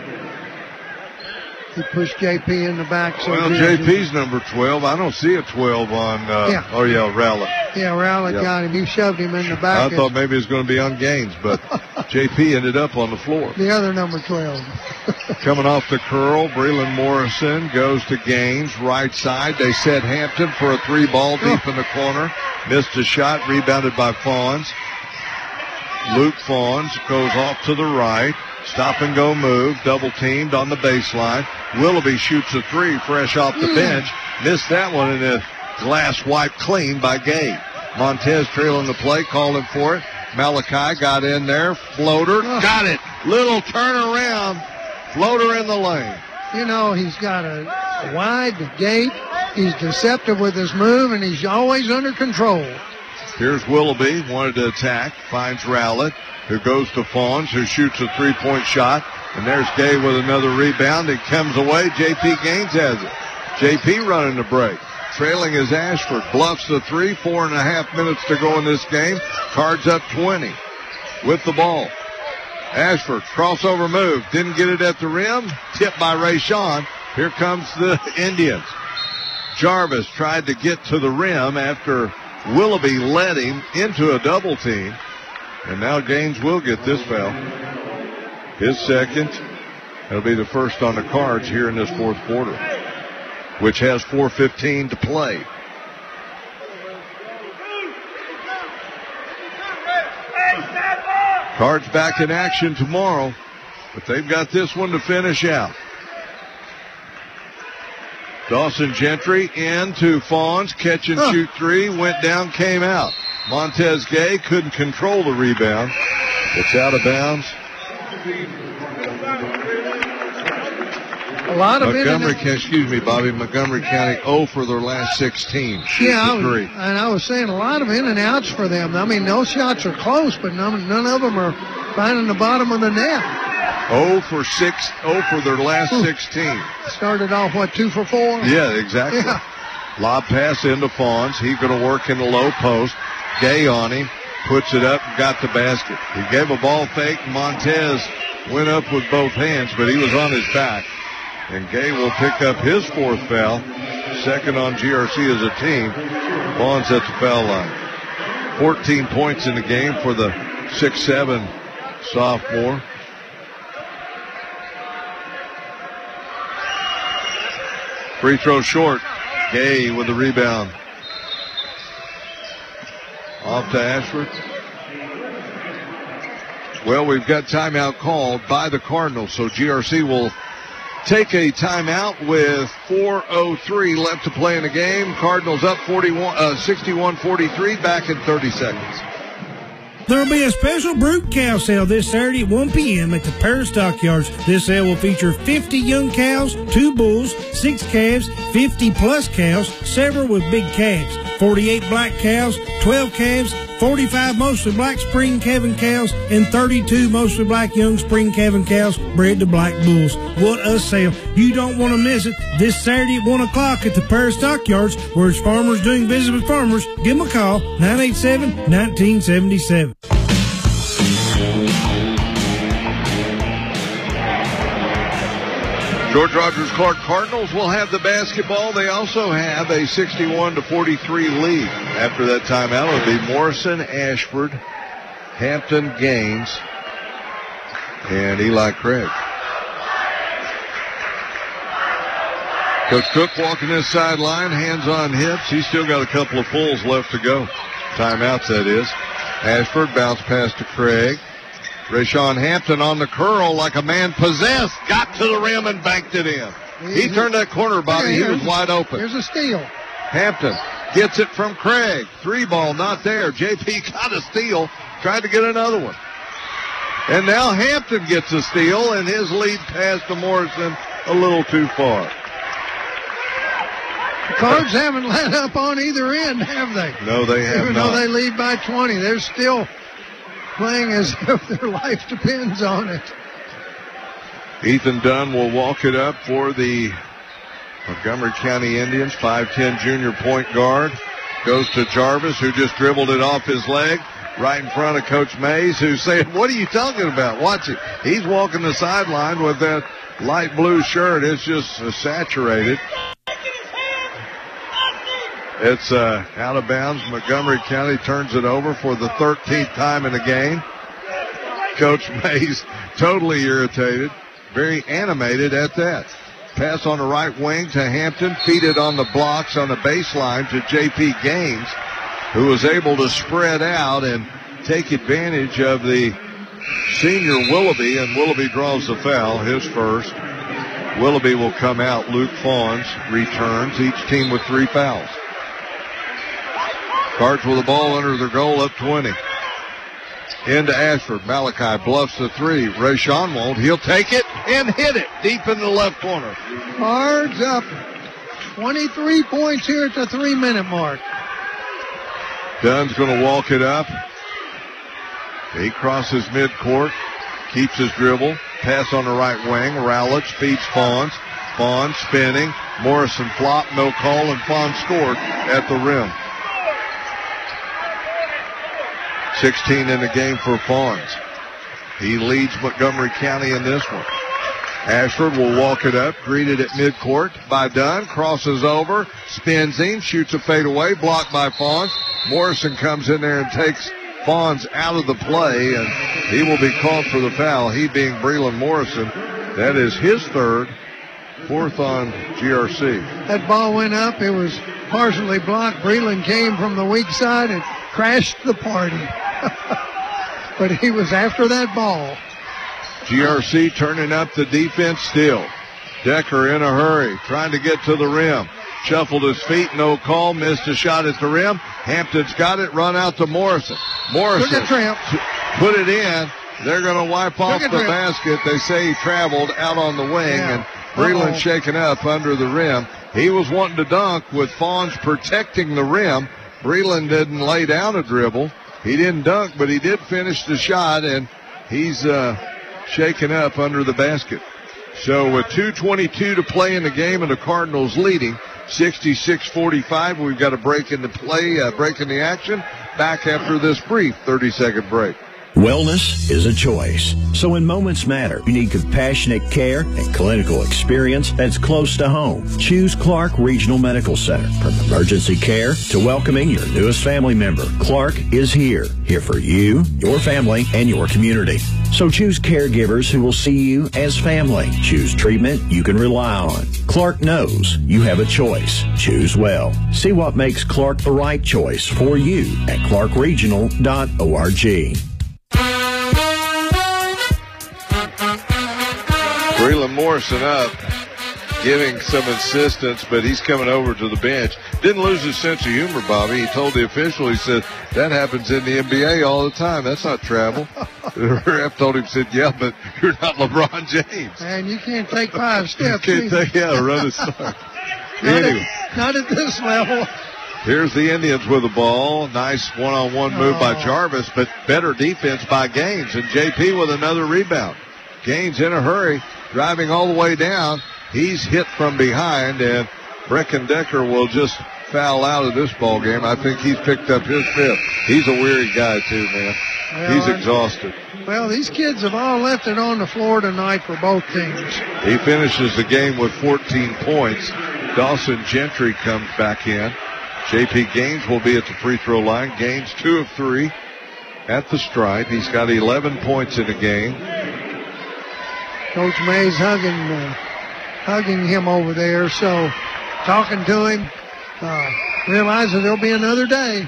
He pushed J P in the back. So well, J P's number twelve. I don't see a twelve on. Uh, yeah. Oh yeah, Rowlett. Yeah, Rowlett yep. got him. He shoved him in the back. I thought maybe it was going to be on Gaines, but J P ended up on the floor. The other number twelve. Coming off the curl, Breland Morrison goes to Gaines, right side. They set Hampton for a three ball deep oh. in the corner. Missed a shot, rebounded by Fawns. Luke Fawns goes off to the right. Stop and go move, double teamed on the baseline. Willoughby shoots a three fresh off the mm. bench. Missed that one, and the glass wiped clean by Gabe. Montez trailing the play, calling for it. Malachi got in there, floater, oh. got it. Little turnaround, floater in the lane. You know, he's got a wide gate. He's deceptive with his move, and he's always under control. Here's Willoughby, wanted to attack, finds Rowlett, who goes to Fawns, who shoots a three-point shot. And there's Gay with another rebound. It comes away. J P Gaines has it. J P running the break. Trailing is Ashford. Bluffs the three. Four and a half minutes to go in this game. Cards up twenty with the ball. Ashford, crossover move. Didn't get it at the rim. Tipped by Rayshawn. Here comes the Indians. Jarvis tried to get to the rim after Willoughby led him into a double team. And now Gaines will get this foul. His second. That'll be the first on the Cards here in this fourth quarter, which has four fifteen to play. Cards back in action tomorrow, but they've got this one to finish out. Dawson Gentry in to Fawns, catch and shoot three, went down, came out. Montez Gay couldn't control the rebound. It's out of bounds. A lot of Montgomery, excuse me, Bobby. Montgomery County zero for their last sixteen. Yeah, I was, three. and I was saying a lot of in and outs for them. I mean, those shots are close, but none, none of them are finding the bottom of the net. zero for six, zero for their last Ooh. sixteen. Started off what, two for four? Yeah, exactly. Yeah. Lob pass into Fawns. He's going to work in the low post. Gay on him, puts it up and got the basket. He gave a ball fake. Montez went up with both hands, but he was on his back. And Gay will pick up his fourth foul. Second on G R C as a team. Fawns at the foul line. fourteen points in the game for the six seven sophomore. Free throw short. Gay with the rebound. Off to Ashford. Well, we've got timeout called by the Cardinals, so G R C will take a timeout with four oh three left to play in the game. Cardinals up forty-one, uh, sixty-one forty-three, back in thirty seconds. There'll be a special brood cow sale this Saturday at one p.m. at the Paris Stockyards. This sale will feature fifty young cows, two bulls, six calves, fifty plus cows, several with big calves, forty-eight black cows, twelve calves, forty-five mostly black spring calving cows, and thirty-two mostly black young spring calving cows bred to black bulls. What a sale. You don't want to miss it. This Saturday at one o'clock at the Paris Stockyards, where it's Farmers Doing Business with Farmers. Give them a call, nine eight seven, one nine seven seven. George Rogers Clark Cardinals will have the basketball. They also have a sixty-one to forty-three lead. After that timeout, it'll be Morrison, Ashford, Hampton, Gaines, and Eli Craig. Coach Cook walking this sideline, hands on hips. He's still got a couple of pulls left to go. Timeouts, that is. Ashford bounce pass to Craig. Rayshawn Hampton on the curl like a man possessed. Got to the rim and banked it in. He turned that corner, Bobby. He was wide open. Here's a steal. Hampton gets it from Craig. Three ball not there. J P got a steal. Tried to get another one. And now Hampton gets a steal, and his lead pass to Morrison a little too far. The Cards haven't let up on either end, have they? No, they have Even not. though they lead by twenty, they're still playing as if their life depends on it. Ethan Dunn will walk it up for the Montgomery County Indians. five ten junior point guard. Goes to Jarvis, who just dribbled it off his leg right in front of Coach Mays, who's saying, what are you talking about? Watch it. He's walking the sideline with that light blue shirt. It's just uh, saturated. It's uh, out of bounds. Montgomery County turns it over for the thirteenth time in the game. Coach Mays totally irritated, very animated at that. Pass on the right wing to Hampton, feed it on the blocks on the baseline to J P Gaines, who was able to spread out and take advantage of the senior Willoughby, and Willoughby draws the foul, his first. Willoughby will come out. Luke Fawns returns, each team with three fouls. Cards with the ball under their goal, up twenty. Into Ashford. Malachi bluffs the three. Rayshawn won't. He'll take it and hit it deep in the left corner. Cards up twenty-three points here at the three-minute mark. Dunn's going to walk it up. He crosses midcourt, keeps his dribble. Pass on the right wing. Rowlett feeds Fawns. Fawns spinning. Morrison flop, no call, and Fawns scored at the rim. sixteen in the game for Fawns. He leads Montgomery County in this one. Ashford will walk it up, greeted at midcourt by Dunn, crosses over, spins in, shoots a fadeaway, blocked by Fawns. Morrison comes in there and takes Fawns out of the play, and he will be called for the foul, he being Breland Morrison. That is his third, fourth on G R C. That ball went up. It was partially blocked. Breland came from the weak side and crashed the party. But he was after that ball. G R C turning up the defense still. Decker in a hurry, trying to get to the rim. Shuffled his feet, no call, missed a shot at the rim. Hampton's got it, run out to Morrison. Morrison put it in. They're going to wipe off the basket. They say he traveled out on the wing, yeah. And Breland shaken up under the rim. He was wanting to dunk with Fawns protecting the rim. Breland didn't lay down a dribble. He didn't dunk, but he did finish the shot, and he's uh, shaken up under the basket. So with two twenty-two to play in the game and the Cardinals leading sixty-six forty-five, we've got a break in the play, uh, break in the action. Back after this brief thirty-second break. Wellness is a choice. So when moments matter, you need compassionate care and clinical experience that's close to home. Choose Clark Regional Medical Center. From emergency care to welcoming your newest family member, Clark is here. Here for you, your family, and your community. So choose caregivers who will see you as family. Choose treatment you can rely on. Clark knows you have a choice. Choose well. See what makes Clark the right choice for you at clark regional dot org. Braylon Morrison up, giving some insistence, but he's coming over to the bench. Didn't lose his sense of humor, Bobby. He told the official, he said, that happens in the N B A all the time. That's not travel. The ref told him, said, yeah, but you're not LeBron James. And you can't take five steps. You can't take, yeah, run a start. not, anyway. at, not at this level. Here's the Indians with the ball. Nice one-on-one move oh. by Jarvis, but better defense by Gaines. And J P with another rebound. Gaines in a hurry, driving all the way down. He's hit from behind, and Brecken Decker will just foul out of this ball game. I think he's picked up his fifth. He's a weary guy, too, man. Well, he's exhausted. Well, these kids have all left it on the floor tonight for both teams. He finishes the game with fourteen points. Dawson Gentry comes back in. J P Gaines will be at the free throw line. Gaines two of three at the stripe. He's got eleven points in the game. Coach Mays hugging, uh, hugging him over there. So talking to him, uh, realizes there'll be another day.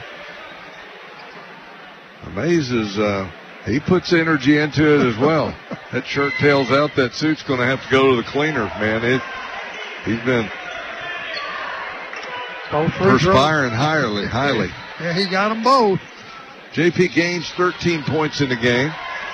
Mays is, uh, he puts energy into it as well. That shirt tails out. That suit's going to have to go to the cleaner, man. It, he's been perspiring highly, highly. Yeah, he got them both. J P Gaines, thirteen points in the game.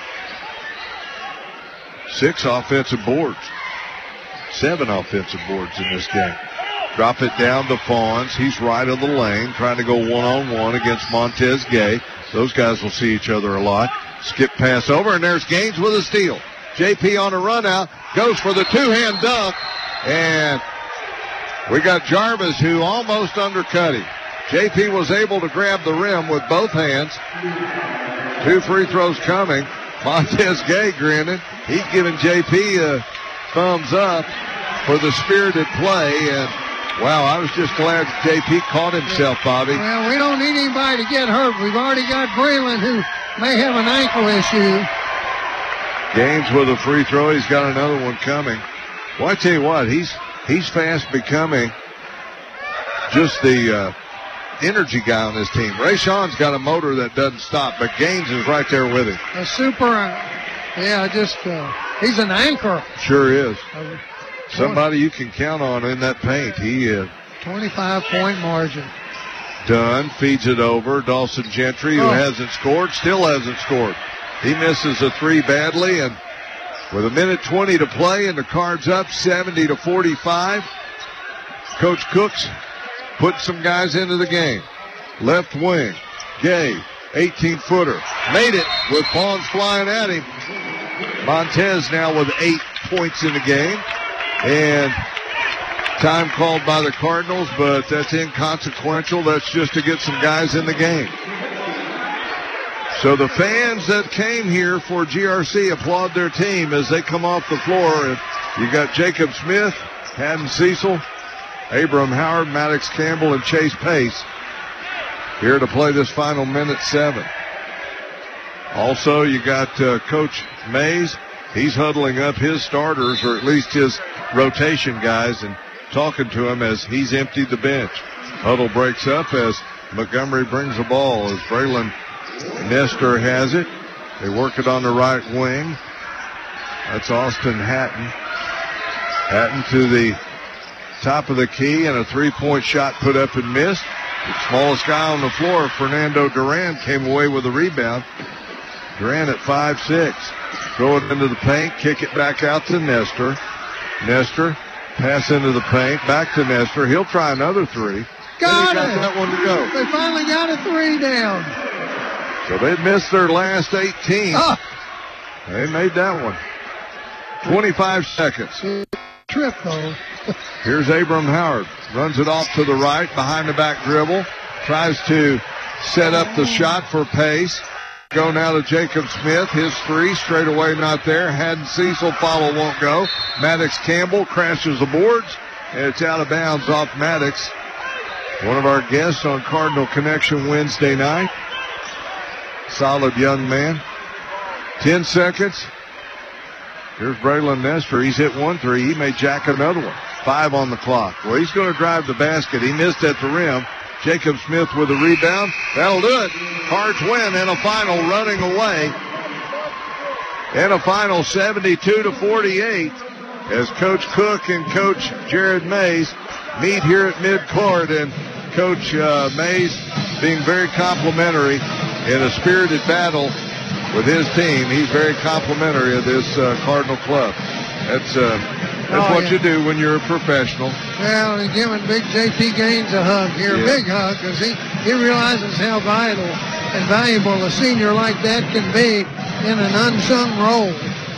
Six offensive boards. Seven offensive boards in this game. Drop it down to Fawns. He's right of the lane, trying to go one-on-one against Montez Gay. Those guys will see each other a lot. Skip pass over, and there's Gaines with a steal. J P on a run out, goes for the two-hand dunk, and we got Jarvis who almost undercut him. J P was able to grab the rim with both hands. Two free throws coming. Montez Gay grinning. He's giving J P a thumbs up for the spirited play. And, wow, I was just glad J P caught himself, Bobby. Well, we don't need anybody to get hurt. We've already got Braylon, who may have an ankle issue. Gaines with a free throw. He's got another one coming. Well, I tell you what, he's he's fast becoming just the uh, energy guy on this team. Rayshon's got a motor that doesn't stop, but Gaines is right there with him. A super, uh, yeah, just, uh, he's an anchor. Sure is. Uh, Somebody you can count on in that paint. He is. twenty-five point margin. Dunn feeds it over. Dawson Gentry, who oh. hasn't scored, still hasn't scored. He misses a three badly, and with a minute twenty to play and the Cards up seventy to forty-five, Coach Cooks put some guys into the game. Left wing, Gay, eighteen-footer. Made it with Fawns flying at him. Montez now with eight points in the game. And time called by the Cardinals, but that's inconsequential. That's just to get some guys in the game. So the fans that came here for G R C applaud their team as they come off the floor. And you got Jacob Smith, Haddon Cecil, Abram Howard, Maddox Campbell, and Chase Pace here to play this final minute seven. Also, you got uh, Coach Mays. He's huddling up his starters, or at least his rotation guys, and talking to him as he's emptied the bench. Huddle breaks up as Montgomery brings the ball as Braylon Nestor has it. They work it on the right wing. That's Austin Hatton. Hatton to the top of the key, and a three-point shot put up and missed. The smallest guy on the floor, Fernando Duran, came away with a rebound. Duran at five six. Throw it into the paint, kick it back out to Nestor. Nestor, pass into the paint, back to Nestor. He'll try another three. Got, got it. that one to go. They finally got a three down. So they missed their last eighteen. Ah. They made that one. twenty-five seconds. Trip, though. Here's Abram Howard. Runs it off to the right, behind the back dribble. Tries to set up the shot for Pace. Go now to Jacob Smith. His three straight away not there. Haddon Cecil follow won't go. Maddox Campbell crashes the boards, and it's out of bounds off Maddox. One of our guests on Cardinal Connection Wednesday night. Solid young man. Ten seconds. Here's Braylon Nestor. He's hit one three. He may jack another one. Five on the clock. Well, he's going to drive the basket. He missed at the rim. Jacob Smith with a rebound. That'll do it. Cards win and a final running away. And a final seventy-two to forty-eight as Coach Cook and Coach Jared Mays meet here at midcourt. And Coach uh, Mays being very complimentary in a spirited battle with his team. He's very complimentary of this uh, Cardinal club. That's uh, that's oh, what yeah. you do when you're a professional. Well, he's giving Big J T Gaines a hug here, yeah. big hug, because he, he realizes how vital and valuable a senior like that can be in an unsung role.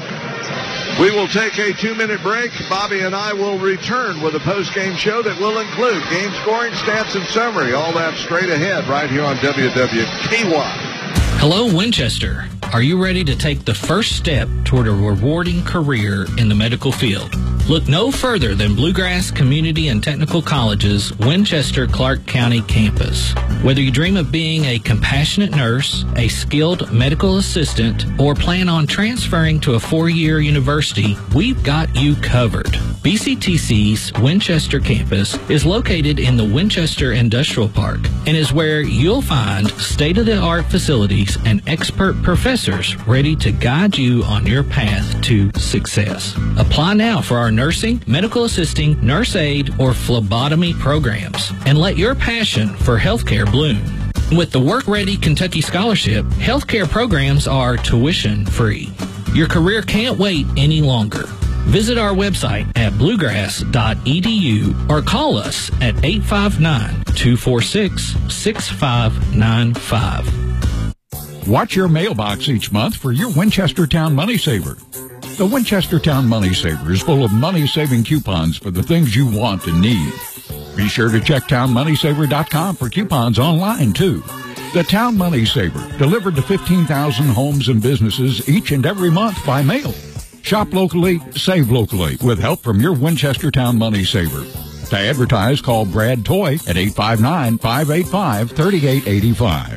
We will take a two-minute break. Bobby and I will return with a post-game show that will include game scoring, stats, and summary. All that straight ahead right here on W W K Y. Hello, Winchester. Are you ready to take the first step toward a rewarding career in the medical field? Look no further than Bluegrass Community and Technical College's Winchester Clark County campus. Whether you dream of being a compassionate nurse, a skilled medical assistant, or plan on transferring to a four-year university, we've got you covered. B C T C's Winchester campus is located in the Winchester Industrial Park and is where you'll find state-of-the-art facilities and expert professors ready to guide you on your path to success. Apply now for our nursing, medical assisting, nurse aid, or phlebotomy programs, and let your passion for healthcare bloom. With the Work Ready Kentucky Scholarship, healthcare programs are tuition free. Your career can't wait any longer. Visit our website at bluegrass dot e d u or call us at eight five nine, two four six, six five nine five. Watch your mailbox each month for your Winchester Town Money Saver. The Winchester Town Money Saver is full of money-saving coupons for the things you want and need. Be sure to check town money saver dot com for coupons online, too. The Town Money Saver, delivered to fifteen thousand homes and businesses each and every month by mail. Shop locally, save locally, with help from your Winchester Town Money Saver. To advertise, call Brad Toy at eight five nine, five eight five, three eight eight five.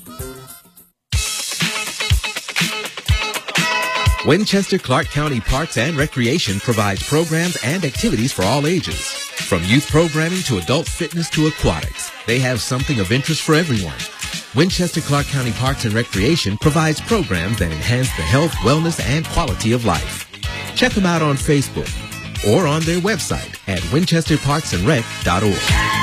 Winchester Clark County Parks and Recreation provides programs and activities for all ages. From youth programming to adult fitness to aquatics, they have something of interest for everyone. Winchester Clark County Parks and Recreation provides programs that enhance the health, wellness, and quality of life. Check them out on Facebook or on their website at winchester parks and rec dot org.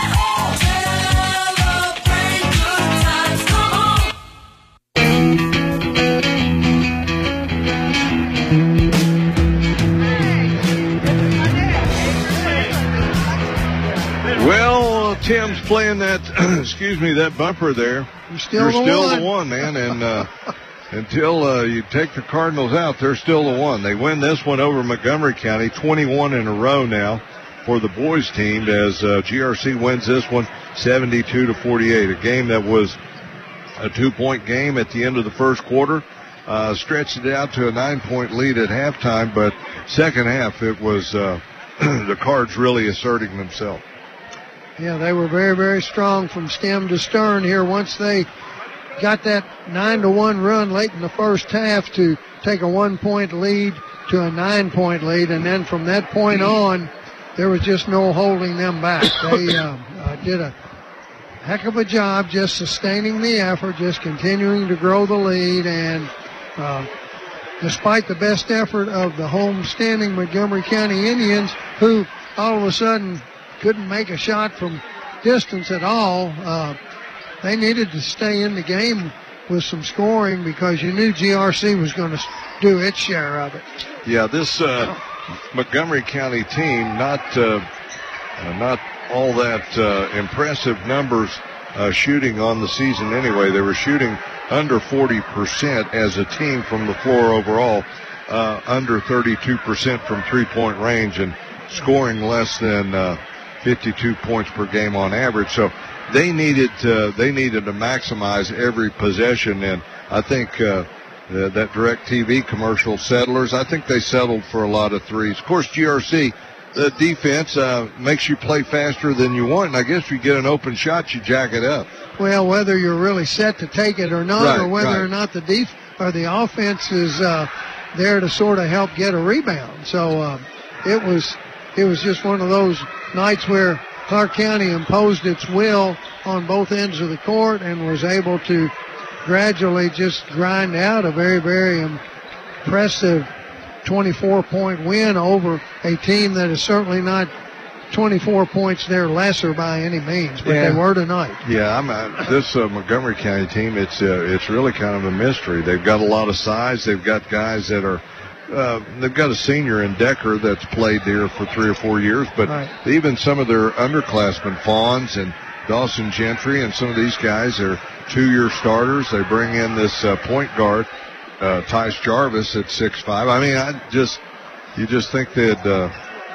Tim's playing that, excuse me, that bumper there. You're still, You're the, still one. the one, man. And uh, until uh, you take the Cardinals out, they're still the one. They win this one over Montgomery County, twenty-one in a row now for the boys team as uh, G R C wins this one seventy-two to forty-eight. A game that was a two-point game at the end of the first quarter. Uh, stretched it out to a nine-point lead at halftime, but second half it was uh, the Cards really asserting themselves. Yeah, they were very, very strong from stem to stern here once they got that nine to one run late in the first half to take a one-point lead to a nine-point lead. And then from that point on, there was just no holding them back. They uh, uh, did a heck of a job just sustaining the effort, just continuing to grow the lead. And uh, despite the best effort of the home-standing Montgomery County Indians, who all of a sudden couldn't make a shot from distance at all, uh, they needed to stay in the game with some scoring because you knew G R C was going to do its share of it. Yeah, this uh, Montgomery County team, not uh, uh, not all that uh, impressive numbers uh, shooting on the season anyway. They were shooting under forty percent as a team from the floor overall, uh, under thirty-two percent from three-point range, and scoring less than uh, fifty-two points per game on average. So they needed to, they needed to maximize every possession, and I think uh, uh, that DirecTV commercial, Settlers, I think they settled for a lot of threes. Of course, G R C, the defense uh, makes you play faster than you want, and I guess if you get an open shot, you jack it up. Well, whether you're really set to take it or not, right, or whether right. or not the def- or the offense is uh, there to sort of help get a rebound. So uh, it was it was just one of those nights where Clark County imposed its will on both ends of the court and was able to gradually just grind out a very, very impressive twenty-four point win over a team that is certainly not twenty-four points there lesser by any means, but Yeah. they were tonight. Yeah, I'm uh, this uh, Montgomery County team. It's uh, it's really kind of a mystery. They've got a lot of size. They've got guys that are. Uh, they've got a senior in Decker that's played there for three or four years, but Right. even some of their underclassmen, Fawns and Dawson Gentry, and some of these guys are two-year starters. They bring in this uh, point guard, uh, Tice Jarvis at six five. I mean, I just you just think they'd uh,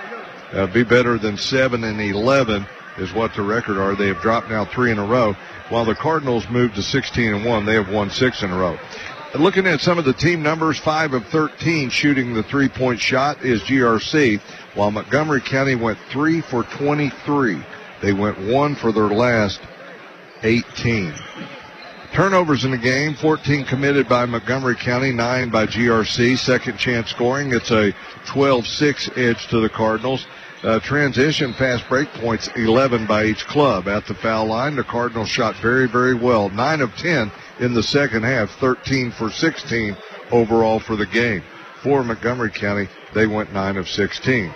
uh, be better than seven and eleven is what the record are. They have dropped now three in a row, while the Cardinals moved to sixteen and one. They have won six in a row. Looking at some of the team numbers, five of thirteen shooting the three-point shot is G R C, while Montgomery County went three for twenty-three. They went one for their last eighteen. Turnovers in the game, fourteen committed by Montgomery County, nine by G R C. Second chance scoring, it's a twelve six edge to the Cardinals. Uh, transition fast break points, eleven by each club. At the foul line, the Cardinals shot very, very well. nine of ten in the second half, thirteen for sixteen overall for the game. For Montgomery County, they went nine of sixteen.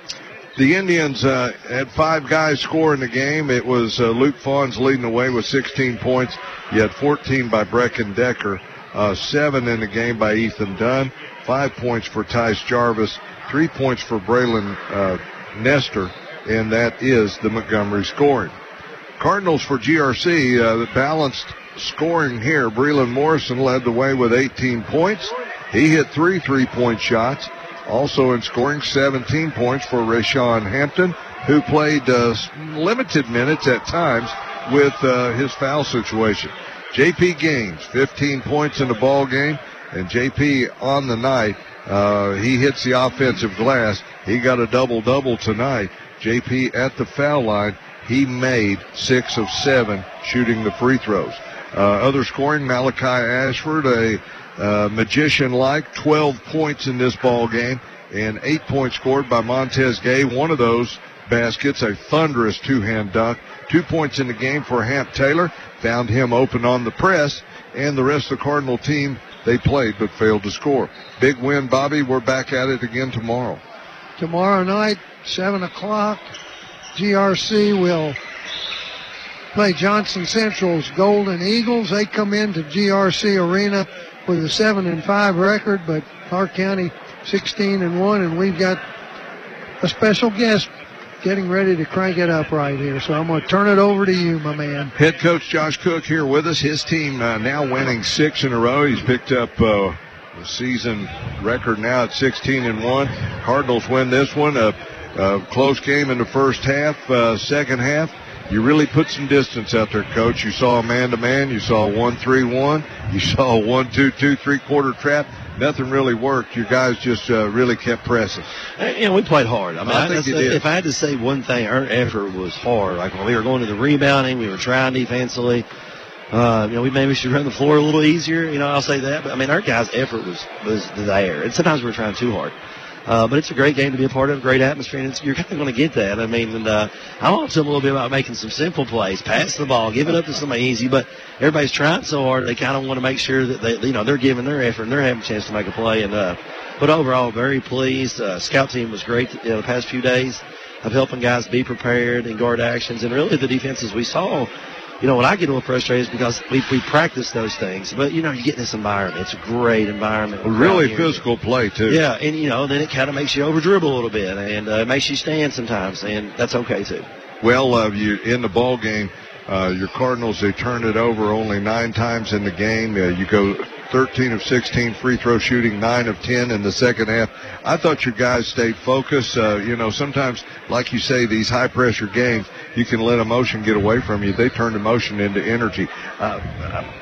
The Indians uh, had five guys score in the game. It was uh, Luke Fawns leading the way with sixteen points. You had fourteen by Brecken Decker, uh, seven in the game by Ethan Dunn, five points for Tice Jarvis, three points for Braylon uh, Nestor, and that is the Montgomery scoring. Cardinals for G R C, uh, the balanced scoring here. Breland Morrison led the way with eighteen points. He hit three three-point shots. Also in scoring, seventeen points for Rashawn Hampton, who played uh, limited minutes at times with uh, his foul situation. J P Gaines, fifteen points in the ball game, and J P on the night, uh, he hits the offensive glass. He got a double-double tonight. J P at the foul line, he made six of seven shooting the free throws. Uh, other scoring, Malachi Ashford, a uh, magician-like, twelve points in this ball game, and eight points scored by Montez Gay. One of those baskets, a thunderous two-hand dunk. Two points in the game for Hamp Taylor, found him open on the press, and the rest of the Cardinal team, they played but failed to score. Big win, Bobby. We're back at it again tomorrow. Tomorrow night, seven o'clock, G R C will play Johnson Central's Golden Eagles. They come into G R C Arena with a seven and five record, but Clark County sixteen and one, and we've got a special guest getting ready to crank it up right here. So I'm going to turn it over to you, my man. Head coach Josh Cook here with us. His team uh, now winning six in a row. He's picked up uh, the season record now at sixteen and one. Cardinals win this one. A, a close game in the first half. Uh, second half, you really put some distance out there, Coach. You saw a man-to-man. You saw a one three one. You saw a one two two three-quarter trap. Nothing really worked. You guys just uh, really kept pressing. You know, we played hard. I mean, I I think you if, did. if I had to say one thing, our effort was hard. Like when we were going to the rebounding, we were trying defensively. Uh, you know, we maybe should run the floor a little easier. You know, I'll say that. But I mean, our guys' effort was was there, and sometimes we were trying too hard. Uh, but it's a great game to be a part of, great atmosphere, and it's, you're kind of going to get that. I mean, and, uh, I want to tell them a little bit about making some simple plays, pass the ball, give it up to somebody easy, but everybody's trying so hard, they kind of want to make sure that they, you know, they're giving their effort and they're having a chance to make a play. And, uh, but overall, very pleased. Uh, scout team was great, you know, the past few days of helping guys be prepared and guard actions, and really the defenses we saw. You know, when I get a little frustrated is because we we practice those things. But, you know, you get in this environment. It's a great environment. Really physical play, too. Yeah, and, you know, then it kind of makes you over-dribble a little bit, and uh, it makes you stand sometimes, and that's okay, too. Well, uh, you in the ball game, uh, your Cardinals, they turned it over only nine times in the game. Uh, you go thirteen of sixteen free throw shooting, nine of ten in the second half. I thought your guys stayed focused. Uh, you know, sometimes, like you say, these high-pressure games, you can let emotion get away from you. They turned emotion into energy. Uh,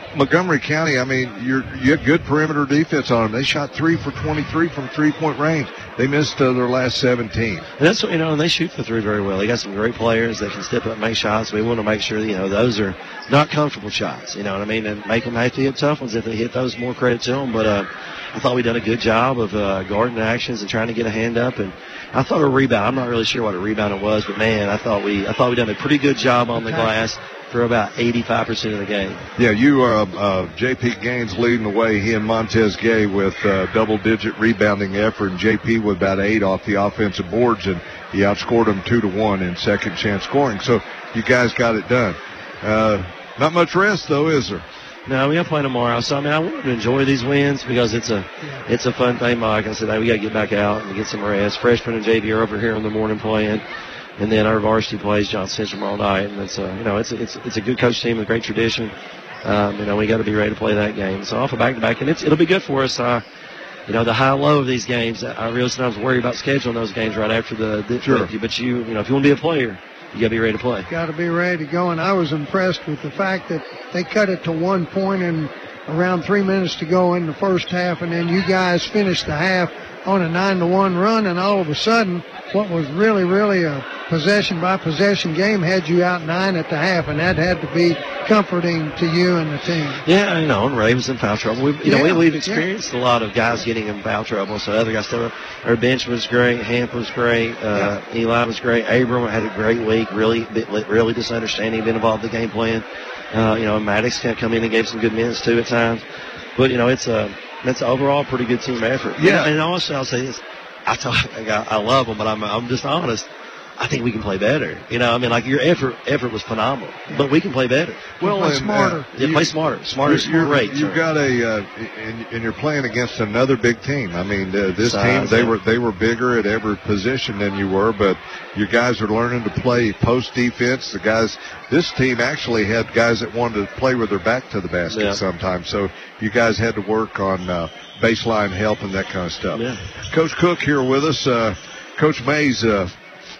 Montgomery County, I mean, you're, you have good perimeter defense on them. They shot three for twenty-three from three-point range. They missed uh, their last seventeen. And that's what, you know, and they shoot the three very well. They got some great players that can step up and make shots. We want to make sure, you know, those are not comfortable shots, you know what I mean, and make them have to hit tough ones. If they hit those, more credit to them. But uh, I thought we done a good job of uh, guarding actions and trying to get a hand up. And I thought a rebound, I'm not really sure what a rebound it was, but, man, I thought we I thought we done a pretty good job on the glass for about eighty-five percent of the game. Yeah, you, uh, uh, J P. Gaines leading the way. He and Montez Gay with uh, double-digit rebounding effort, and J P with about eight off the offensive boards, and he outscored them two to one in second chance scoring. So you guys got it done. Uh, not much rest though, is there? No, we got to play tomorrow. So I mean, I want to enjoy these wins because it's a it's a fun thing, Mike. I said, hey, we got to get back out and get some rest. Freshmen and J V are over here in the morning playing. And then our varsity plays Johnson Central tomorrow night, and it's a you know it's a, it's it's a good coach team with great tradition. Um, you know we got to be ready to play that game. So off a back to back, and it's it'll be good for us. Uh, you know the high low of these games. I really sometimes worry about scheduling those games right after the. the sure. But you you know if you want to be a player, you got to be ready to play. Got to be ready to go, and I was impressed with the fact that they cut it to one point and around three minutes to go in the first half, and then you guys finished the half on a nine to one run, and all of a sudden, what was really, really a possession by possession game had you out nine at the half, and that had to be comforting to you and the team. Yeah, I know. Ray was in foul trouble. We, you yeah, know, we, we've experienced yeah. a lot of guys getting in foul trouble. So other guys still. Our bench was great. Hamp was great. Uh, yeah. Eli was great. Abram had a great week. Really, really just understanding, been involved in the game plan. Uh, you know, Maddox kind of come in and gave some good minutes too at times. But you know, it's a that's overall a pretty good team effort. Yeah, and, and also I'll say this. I talk, I, I love them, but I'm I'm just honest. I think we can play better. You know, I mean, like your effort effort was phenomenal, but we can play better. Well, play and, smarter. Uh, yeah, you, play smarter. Smarter is great. You've got a, uh, and, and you're playing against another big team. I mean, uh, this Size, team they yeah. were they were bigger at every position than you were, but you guys are learning to play post defense. The guys, this team actually had guys that wanted to play with their back to the basket yeah. sometimes. So you guys had to work on uh, baseline help and that kind of stuff. Yeah. Coach Cook here with us. Uh, Coach Mays. Uh,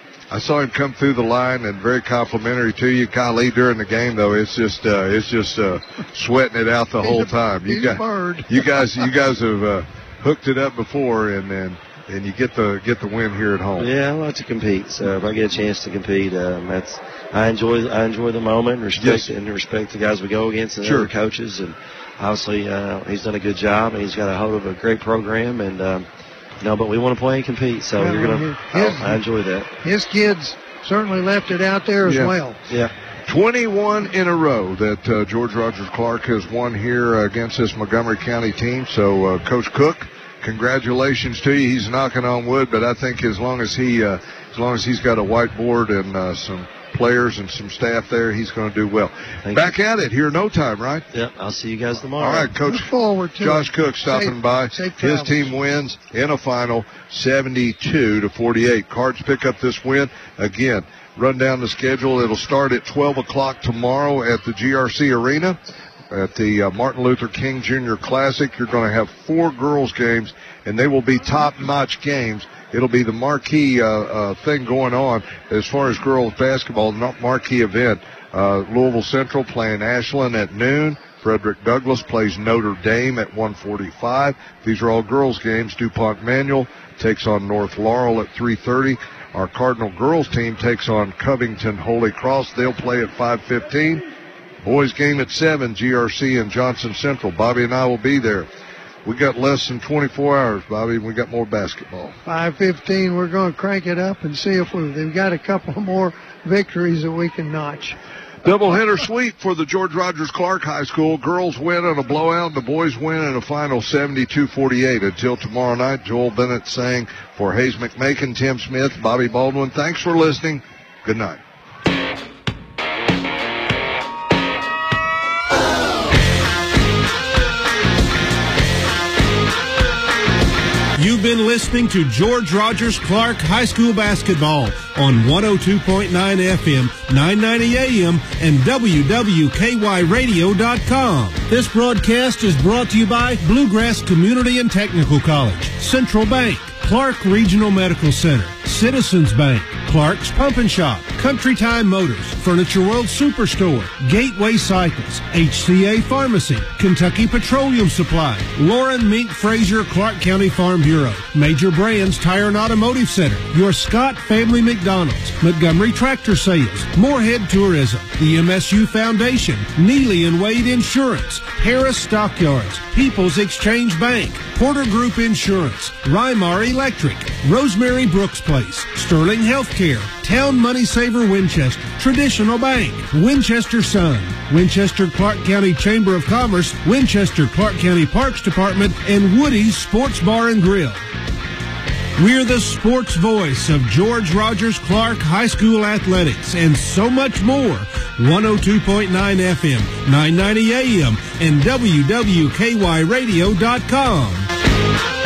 I saw him come through the line and very complimentary to you, Kylie, during the game. Though it's just, uh, it's just uh, sweating it out the whole time. You He's a guys, bird. you guys, you guys have uh, hooked it up before, and then and you get the get the win here at home. Yeah, I like to compete. So if I get a chance to compete, um, that's I enjoy. I enjoy the moment, and respect Yes. and respect the guys we go against and the Sure. other coaches. And obviously, uh, he's done a good job, and he's got a hold of a great program. And um, you know, but we want to play and compete. So Yeah, you're gonna. his- I enjoy that. His kids certainly left it out there as Yeah. well. Yeah. twenty-one in a row that uh, George Rogers Clark has won here against this Montgomery County team. So, uh, Coach Cook, congratulations to you. He's knocking on wood, but I think as long as he, uh, as long as he's got a whiteboard and uh, some players and some staff there, he's going to do well. Thank Back at it here, no time, right? Yep. I'll see you guys tomorrow. All right, Coach. Look forward to Josh it. Cook stopping Safe- by. safe His travels. team wins in a final, seventy-two to forty-eight. Cards pick up this win again. Run down the schedule. It'll start at twelve o'clock tomorrow at the G R C Arena at the uh, Martin Luther King Junior Classic. You're going to have four girls games, and they will be top-notch games. It'll be the marquee uh, uh, thing going on as far as girls basketball, not marquee event. Uh, Louisville Central playing Ashland at noon. Frederick Douglass plays Notre Dame at one forty-five. These are all girls games. DuPont Manual takes on North Laurel at three thirty. Our Cardinal girls team takes on Covington Holy Cross. They'll play at five fifteen. Boys game at seven, G R C and Johnson Central. Bobby and I will be there. We got less than twenty-four hours, Bobby. We got more basketball. five fifteen, we're going to crank it up and see if we, they've got a couple more victories that we can notch. Doubleheader sweep for the George Rogers Clark High School. Girls win in a blowout. The boys win in a final seventy-two forty-eight. Until tomorrow night, Joel Bennett saying for Hayes McMakin, Tim Smith, Bobby Baldwin, thanks for listening. Good night. You've been listening to George Rogers Clark High School basketball on one oh two point nine F M, nine ninety A M, and W W K Y radio dot com. This broadcast is brought to you by Bluegrass Community and Technical College, Central Bank, Clark Regional Medical Center, Citizens Bank, Clark's Pump and Shop, Country Time Motors, Furniture World Superstore, Gateway Cycles, H C A Pharmacy, Kentucky Petroleum Supply, Lauren Mink Fraser Clark County Farm Bureau, Major Brands Tire and Automotive Center, your Scott Family McDonald's, Montgomery Tractor Sales, Moorhead Tourism, the M S U Foundation, Neely and Wade Insurance, Harris Stockyards, People's Exchange Bank, Porter Group Insurance, Rymar Electric, Rosemary Brooks Place, Sterling Healthcare, Town Money Saver Winchester, Traditional Bank, Winchester Sun, Winchester Clark County Chamber of Commerce, Winchester Clark County Parks Department, and Woody's Sports Bar and Grill. We're the sports voice of George Rogers Clark High School Athletics and so much more. one oh two point nine F M, nine ninety A M, and W W K Y radio dot com.